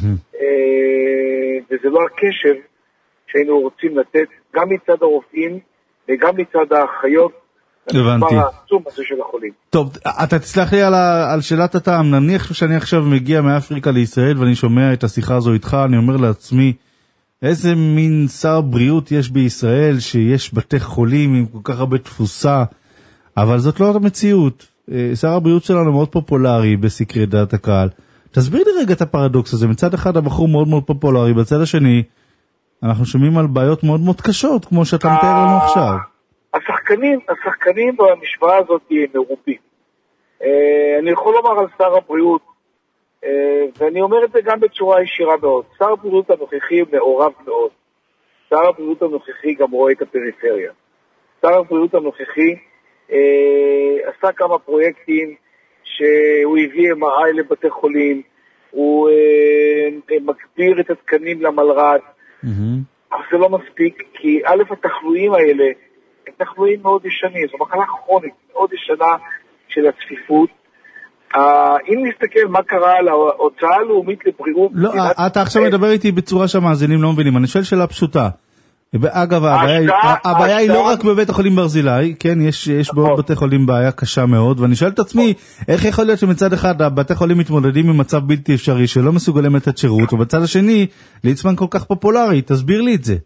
וזה לא הקשב שהיינו רוצים לתת גם מצד הרופאים וגם מצד האחיות. הבנתי. העצום הזה של החולים. טוב, אתה תסלח לי על, ה, על שאלת הטעם. נניח שאני עכשיו מגיע מאפריקה לישראל ואני שומע את השיחה הזו איתך, אני אומר לעצמי, איזה מין שר בריאות יש בישראל, שיש בתי חולים עם כל כך הרבה תפוסה, אבל זאת לא המציאות. שר הבריאות שלנו מאוד פופולרי בסקרי דעת הקהל. תסביר לי רגע את הפרדוקס הזה, מצד אחד הבחור מאוד מאוד פופולרי, בצד השני אנחנו שומעים על בעיות מאוד מאוד קשות, כמו שאתה מתאר לנו עכשיו. השחקנים, השחקנים במשוואה הזאת הם מרובים. אני יכול לומר על שר הבריאות, ואני אומר את זה גם בצורה ישירה מאוד, שר הבריאות הנוכחי מעורב מאוד. שר הבריאות הנוכחי גם רואה את הפריפריה. שר הבריאות הנוכחי אה, עשה כמה פרויקטים שהוא הביא אם אר איי לבתי חולים, הוא אה, מגביר את התקנים למלר"ד, mm-hmm. אבל זה לא מספיק, כי א' התחלואים האלה הם תחלואים מאוד ישנים, זו מחלה כרונית מאוד ישנה של הצפיפות. אה, אם נסתכל מה קרה על ההוצאה הלאומית לבריאות... לא, אתה עכשיו מדבר איתי בצורה שהמאזינים לא מבינים, אני שואל שאלה פשוטה. אגב, הבעיה היא לא רק בבית החולים ברזילי, כן, יש בעוד בתי חולים בעיה קשה מאוד, ואני שואל את עצמי, איך יכול להיות שמצד אחד הבתי חולים מתמודדים עם מצב בלתי אפשרי, שלא מסוגלים לתת שירות, ובצד השני, ליצמן כל כך פופולרי, תסביר לי את זה.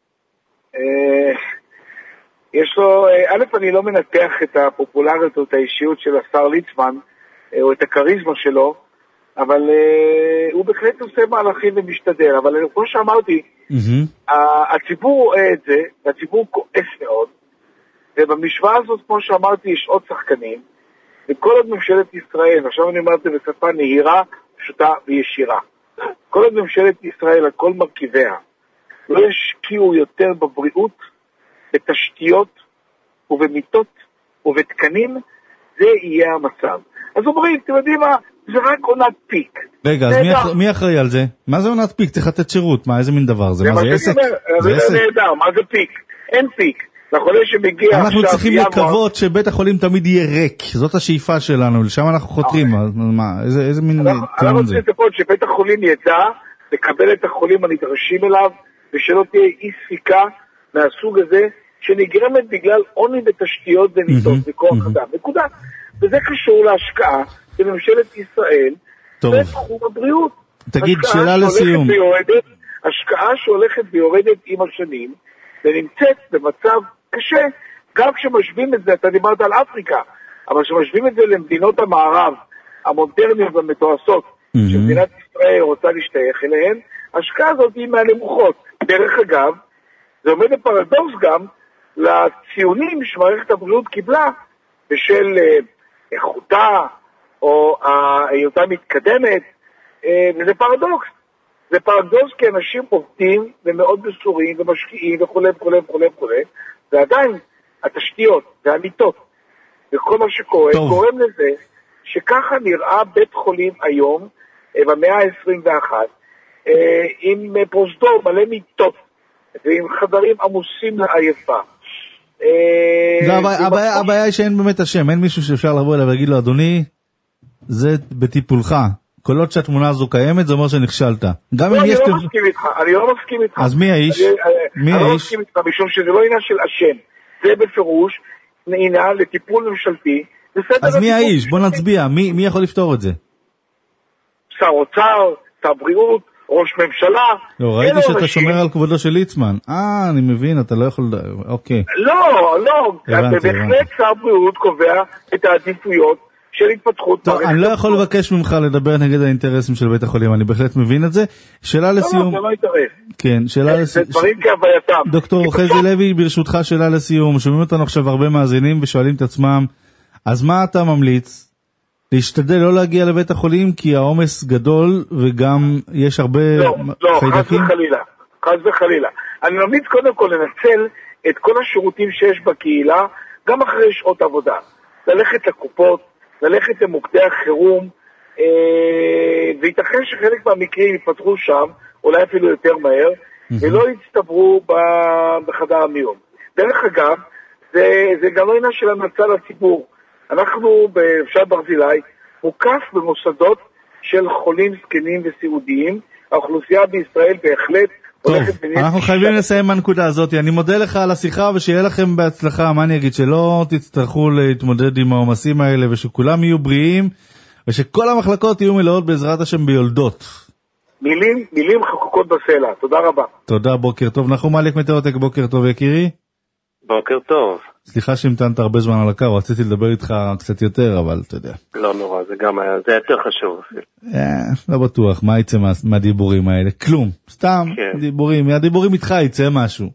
יש לו, א', אני לא מנתח את הפופולריות או את האישיות של השר ליצמן, או את הקריזמה שלו, אבל הוא בהחלט עושה מהלכים ומשתדל, אבל כמו שאמרתי, הציבור רואה את זה, והציבור כועס מאוד, ובמשוואה הזאת, כמו שאמרתי, יש עוד שחקנים, וכל עוד ממשלת ישראל, עכשיו אני אומר את זה בשפה נהירה, פשוטה וישירה, כל עוד ממשלת ישראל, על כל מרכיביה, לא ישקיעו יותר בבריאות, בתשתיות ובמיטות ובתקנים, זה יהיה המצב. אז אומרים, אתם יודעים מה, זה רק עונת פיק. רגע, אז מי אחראי על זה? מה זה עונת פיק? צריך לתת שירות, מה, איזה מין דבר זה? מה זה עסק? זה נהדר, מה זה פיק? אין פיק. לחולה שמגיע עכשיו... אנחנו צריכים לקוות שבית החולים תמיד יהיה ריק, זאת השאיפה שלנו, לשם אנחנו חותרים. איזה מין טיעון זה? אנחנו צריכים לקוות שבית החולים ידע לקבל את החולים הנדרשים אליו, ושלא תהיה אי ספיקה מהסוג הזה, שנגרמת בגלל עוני בתשתיות ומיטות וכוח אדם. נקודה. וזה קשור להשקעה של ממשלת ישראל בתחום הבריאות. תגיד, שאלה לסיום. השקעה שהולכת ויורדת עם השנים, ונמצאת במצב קשה, גם כשמשווים את זה, אתה דיברת על אפריקה, אבל כשמשווים את זה למדינות המערב, המודרניות והמתועשות, שמדינת ישראל רוצה להשתייך אליהן, ההשקעה הזאת היא מהנמוכות. דרך אגב, זה עומד בפרדוקס גם לציונים שמערכת הבריאות קיבלה, בשל איכותה, או היותה מתקדמת, וזה פרדוקס. זה פרדוקס כי אנשים עובדים ומאוד מסורים ומשקיעים וכו' וכו' וכו' וכו', ועדיין התשתיות והמיטות וכל מה שקורה גורם לזה שככה נראה בית חולים היום במאה ה-עשרים ואחת עם פרוזדור מלא מיטות ועם חדרים עמוסים לעייפה. הבעיה היא שאין באמת השם, אין מישהו שאפשר לבוא אליו ולהגיד לו, אדוני, זה בטיפולך. כל עוד שהתמונה הזו קיימת, זה אומר שנכשלת. אני לא מסכים איתך, אני לא מסכים איתך. אז מי האיש? אני לא מסכים איתך, משום שזה לא עניין של השם. זה בפירוש עניין לטיפול ממשלתי. אז מי האיש? בוא נצביע, מי יכול לפתור את זה? שר אוצר, שר בריאות, ראש ממשלה. לא, ראיתי שאתה שומר על כבודו של ליצמן. אה, אני מבין, אתה לא יכול... אוקיי. לא, לא, בהחלט שר בריאות קובע את העדיפויות של התפתחות. טוב, אני לא יכול לבקש ממך לדבר נגד האינטרסים של בית החולים, אני בהחלט מבין את זה. שאלה לסיום... לא, זה לא אינטרס. כן, שאלה לסיום... זה דברים כהווייתם. דוקטור חזי לוי, ברשותך שאלה לסיום. שומעים אותנו עכשיו הרבה מאזינים ושואלים את עצמם, אז מה אתה ממליץ? להשתדל לא להגיע לבית החולים כי העומס גדול וגם יש הרבה חיידקים? לא, לא, חס וחלילה. חס וחלילה. אני ממליץ קודם כל לנצל את כל השירותים שיש בקהילה, גם אחרי שעות עבודה. ללכת לקופות, ללכת למוקדי החירום, אה, וייתכן שחלק מהמקרים יפתחו שם, אולי אפילו יותר מהר, ולא יצטברו בחדר המיון. דרך אגב, זה, זה גם לא עניין של המלצה לציבור. אנחנו בשעת ברזילי מוקף במוסדות של חולים זקנים וסיעודיים. האוכלוסייה בישראל בהחלט הולכת... טוב, אנחנו חייבים לסיים מהנקודה הזאת. אני מודה לך על השיחה ושיהיה לכם בהצלחה. מה אני אגיד? שלא תצטרכו להתמודד עם העומסים האלה ושכולם יהיו בריאים ושכל המחלקות יהיו מלאות בעזרת השם ביולדות. מילים, מילים חקוקות בסלע. תודה רבה. תודה, בוקר טוב. נחום מליק מטאוטק, בוקר טוב יקירי. בוקר טוב. סליחה שהמתנת הרבה זמן על הקו, רציתי לדבר איתך קצת יותר, אבל אתה יודע. לא נורא, זה גם היה, זה יותר חשוב. לא בטוח, מה יצא מהדיבורים האלה? כלום, סתם דיבורים, מהדיבורים איתך יצא משהו.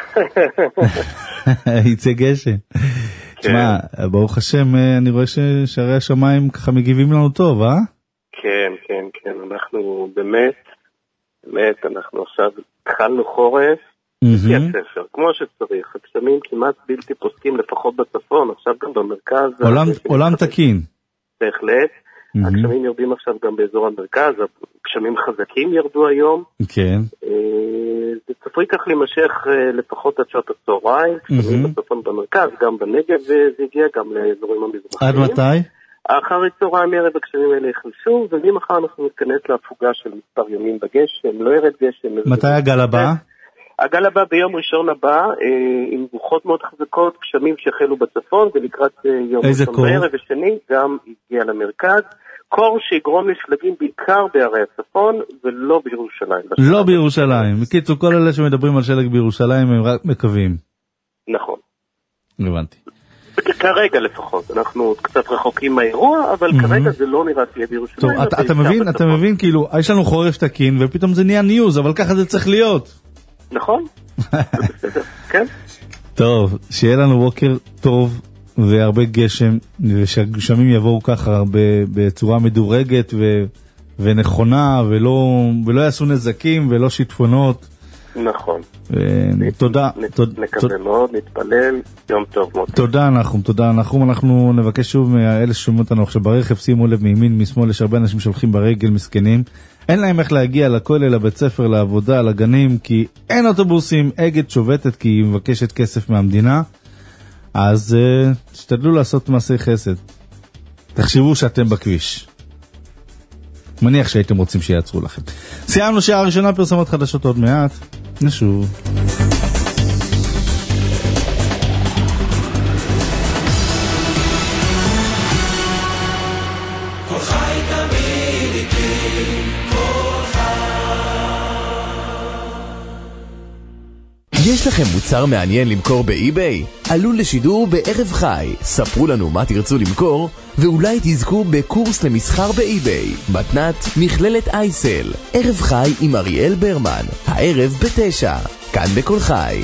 יצא גשם. תשמע, ברוך השם, אני רואה ששערי השמיים ככה מגיבים לנו טוב, אה? כן, כן, כן, אנחנו באמת, באמת, אנחנו עכשיו התחלנו חורף, לפי הספר, כמו שצריך, הגשמים כמעט בלתי פוסקים, לפחות בצפון, עכשיו גם במרכז. עולם תקין. בהחלט, הגשמים יורדים עכשיו גם באזור המרכז, הגשמים חזקים ירדו היום. כן. זה צפוי כך להימשך לפחות עד שעות הצהריים, גשמים בצפון במרכז, גם בנגב זה הגיע, גם לאזורים המזרחיים. עד מתי? אחר הצהריים ערב הגשמים האלה יחלשו, וממחר אנחנו נתכנס להפוגה של מספר ימים בגשם, לא ירד גשם. מתי הגל הבא? הגל הבא ביום ראשון הבא, עם רוחות מאוד חזקות, גשמים שהחלו בצפון, ולקראת יום ראשון בערב ושני, גם הגיע למרכז. קור שיגרום לשלגים בעיקר בערי הצפון, ולא בירושלים. לא בירושלים. בקיצור, כל אלה שמדברים על שלג בירושלים, הם רק מקווים. נכון. הבנתי. כרגע לפחות, אנחנו קצת רחוקים מהאירוע, אבל כרגע זה לא נראה תהיה בירושלים. טוב, אתה מבין, אתה מבין, כאילו, יש לנו חורף תקין, ופתאום זה נהיה ניוז, אבל ככה זה צריך להיות. נכון, זה בסדר, כן. טוב, שיהיה לנו בוקר טוב והרבה גשם, ושהגשמים יבואו ככה בצורה מדורגת ו... ונכונה, ולא, ולא יעשו נזקים ולא שיטפונות. נכון. תודה. נקווה מאוד, נתפלל, יום טוב מאוד. תודה נחום, תודה נחום. אנחנו נבקש שוב מאלה ששומעים אותנו עכשיו ברכב, שימו לב מימין, משמאל, יש הרבה אנשים שהולכים ברגל מסכנים. אין להם איך להגיע לכולל, לבית ספר, לעבודה, לגנים, כי אין אוטובוסים, אגד שובתת כי היא מבקשת כסף מהמדינה. אז uh, תשתדלו לעשות מעשי חסד. תחשבו שאתם בכביש. מניח שהייתם רוצים שיעצרו לכם. סיימנו שעה ראשונה, פרסומות חדשות עוד מעט. נשוב. יש לכם מוצר מעניין למכור באי-ביי? עלו לשידור בערב חי. ספרו לנו מה תרצו למכור, ואולי תזכו בקורס למסחר באי-ביי. מתנת מכללת אייסל. ערב חי עם אריאל ברמן. הערב בתשע. כאן בכל חי.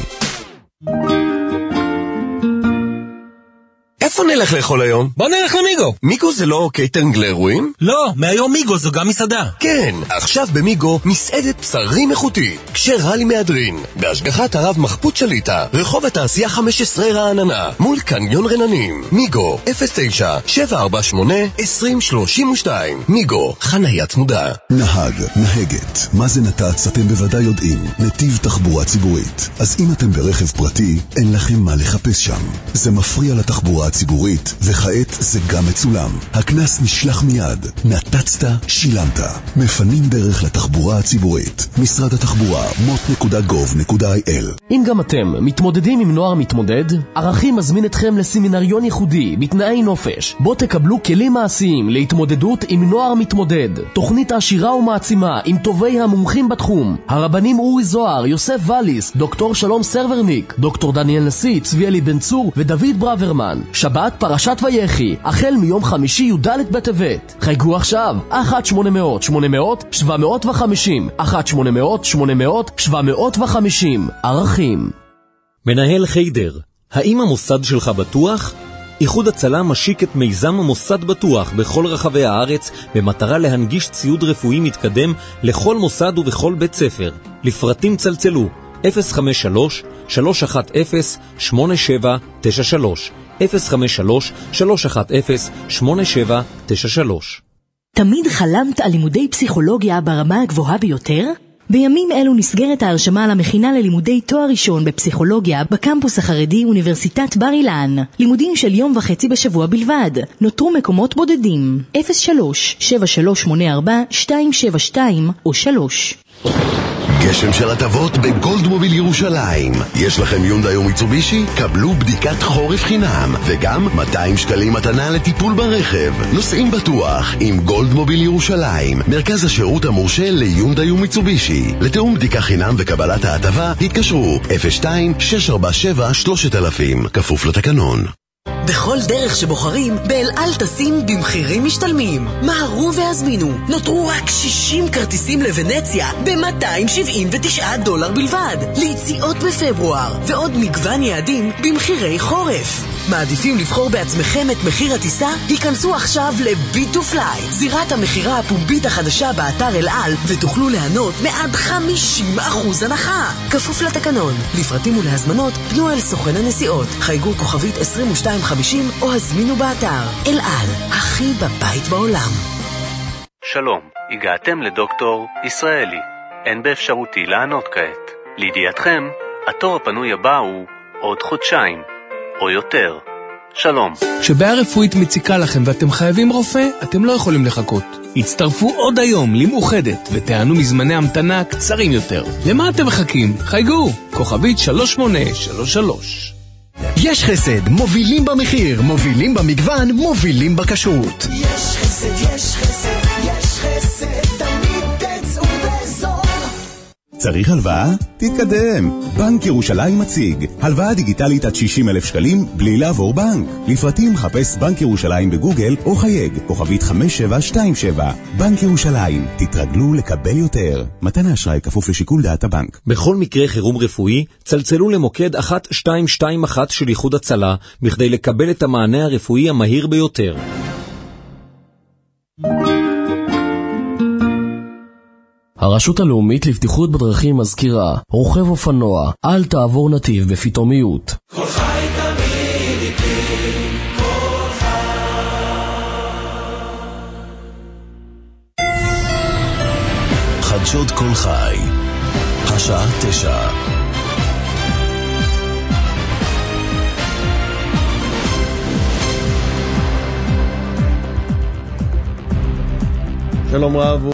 איפה נלך לאכול היום? בוא נלך למיגו. מיגו זה לא קייטרינג לאירועים? לא, מהיום מיגו זו גם מסעדה. כן, עכשיו במיגו מסעדת בשרים איכותית, כשרה לי מהדרין, בהשגחת הרב מחפות שליטה, רחוב התעשייה חמש עשרה רעננה, מול קניון רננים. מיגו, אפס תשע שבע ארבע שמונה עשרים שלושים ושתיים. מיגו, חניה צמודה. נהג, נהגת, מה זה נת"צ אתם בוודאי יודעים, נתיב תחבורה ציבורית. אז אם אתם ברכב פרטי, אין לכם מה לחפש שם. זה מפריע לתחבורה ציבורית, וכעת זה גם מצולם. הכנס נשלח מיד. נתצת, שילמת. מפנים דרך לתחבורה הציבורית. משרד התחבורה, מוט נקודה גוב נקודה איי אל. אם גם אתם מתמודדים עם נוער מתמודד, ערכים מזמין אתכם לסמינריון ייחודי בתנאי נופש, בו תקבלו כלים מעשיים להתמודדות עם נוער מתמודד. תוכנית עשירה ומעצימה עם טובי המומחים בתחום. הרבנים אורי זוהר, יוסף וליס, דוקטור שלום סרברניק, דוקטור דניאל נשיא, צבי אלי בן צור ודוד ברוורמן. שבת פרשת ויחי, החל מיום חמישי י"ד בטבת. חייגו עכשיו, אחת שמונה מאות שמונה מאות שבע מאות וחמישים, אחת שמונה מאות שמונה מאות שבע מאות וחמישים. ערכים. מנהל חיידר, האם המוסד שלך בטוח? איחוד הצלה משיק את מיזם המוסד בטוח בכל רחבי הארץ במטרה להנגיש ציוד רפואי מתקדם לכל מוסד ובכל בית ספר. לפרטים צלצלו אפס חמש שלוש שלוש אחת אפס שמונה שבע תשע שלוש אפס חמש שלוש שלוש אחת אפס שמונה שבע תשע שלוש. תמיד חלמת על לימודי פסיכולוגיה ברמה הגבוהה ביותר? בימים אלו נסגרת ההרשמה למכינה ללימודי תואר ראשון בפסיכולוגיה בקמפוס החרדי אוניברסיטת בר אילן. לימודים של יום וחצי בשבוע בלבד. נותרו מקומות בודדים. אפס שלוש שבע שלוש שמונה ארבע שתיים שבע שתיים או שלוש. גשם של הטבות בגולדמוביל ירושלים. יש לכם יונדאי או מיצובישי? קבלו בדיקת חורף חינם, וגם מאתיים שקלים מתנה לטיפול ברכב. נוסעים בטוח עם גולדמוביל ירושלים, מרכז השירות המורשה ליונדאי ומיצובישי. לתאום בדיקה חינם וקבלת ההטבה, התקשרו אפס שתיים שש ארבע שבע שלושת אלפים, כפוף לתקנון. בכל דרך שבוחרים, באל על טסים במחירים משתלמים. מהרו והזמינו. נותרו רק שישים כרטיסים לוונציה ב-מאתיים שבעים ותשעה דולר בלבד. ליציאות בפברואר, ועוד מגוון יעדים במחירי חורף. מעדיפים לבחור בעצמכם את מחיר הטיסה? היכנסו עכשיו ל-ביט טו פליי, זירת המחירה הפומבית החדשה באתר אל על, ותוכלו ליהנות מעד חמישים אחוז הנחה. כפוף לתקנון. לפרטים ולהזמנות, פנו אל סוכן הנסיעות. חייגו כוכבית עשרים ושתיים חמישים או הזמינו באתר. אל על, הכי בבית בעולם. שלום, הגעתם לדוקטור ישראלי. אין באפשרותי לענות כעת. לידיעתכם, התור הפנוי הבא הוא עוד חודשיים. או יותר. שלום. כשבעיה רפואית מציקה לכם ואתם חייבים רופא, אתם לא יכולים לחכות. הצטרפו עוד היום למאוחדת ותענו מזמני המתנה קצרים יותר. למה אתם מחכים? חייגו. כוכבית שלוש שמונה שלוש שלוש. יש חסד, מובילים במחיר, מובילים במגוון, מובילים בכשרות. יש חסד, יש חסד, יש חסד, תמיד תצאו באזור. צריך הלוואה? תתקדם. בנק ירושלים מציג הלוואה דיגיטלית עד שישים אלף שקלים בלי לעבור בנק. לפרטים חפש בנק ירושלים בגוגל או חייג כוכבית חמש שבע שתיים שבע. בנק ירושלים, תתרגלו לקבל יותר. מתן האשראי כפוף לשיקול דעת הבנק. בכל מקרה חירום רפואי, צלצלו למוקד אחת שתיים שתיים אחת של איחוד הצלה בכדי לקבל את המענה הרפואי המהיר ביותר. הרשות הלאומית לבטיחות בדרכים מזכירה, רוכב אופנוע, אל תעבור נתיב בפתאומיות. כל חי תמיד איתי, כל חי. חדשות כל חי, השעה תשע. שלום רב.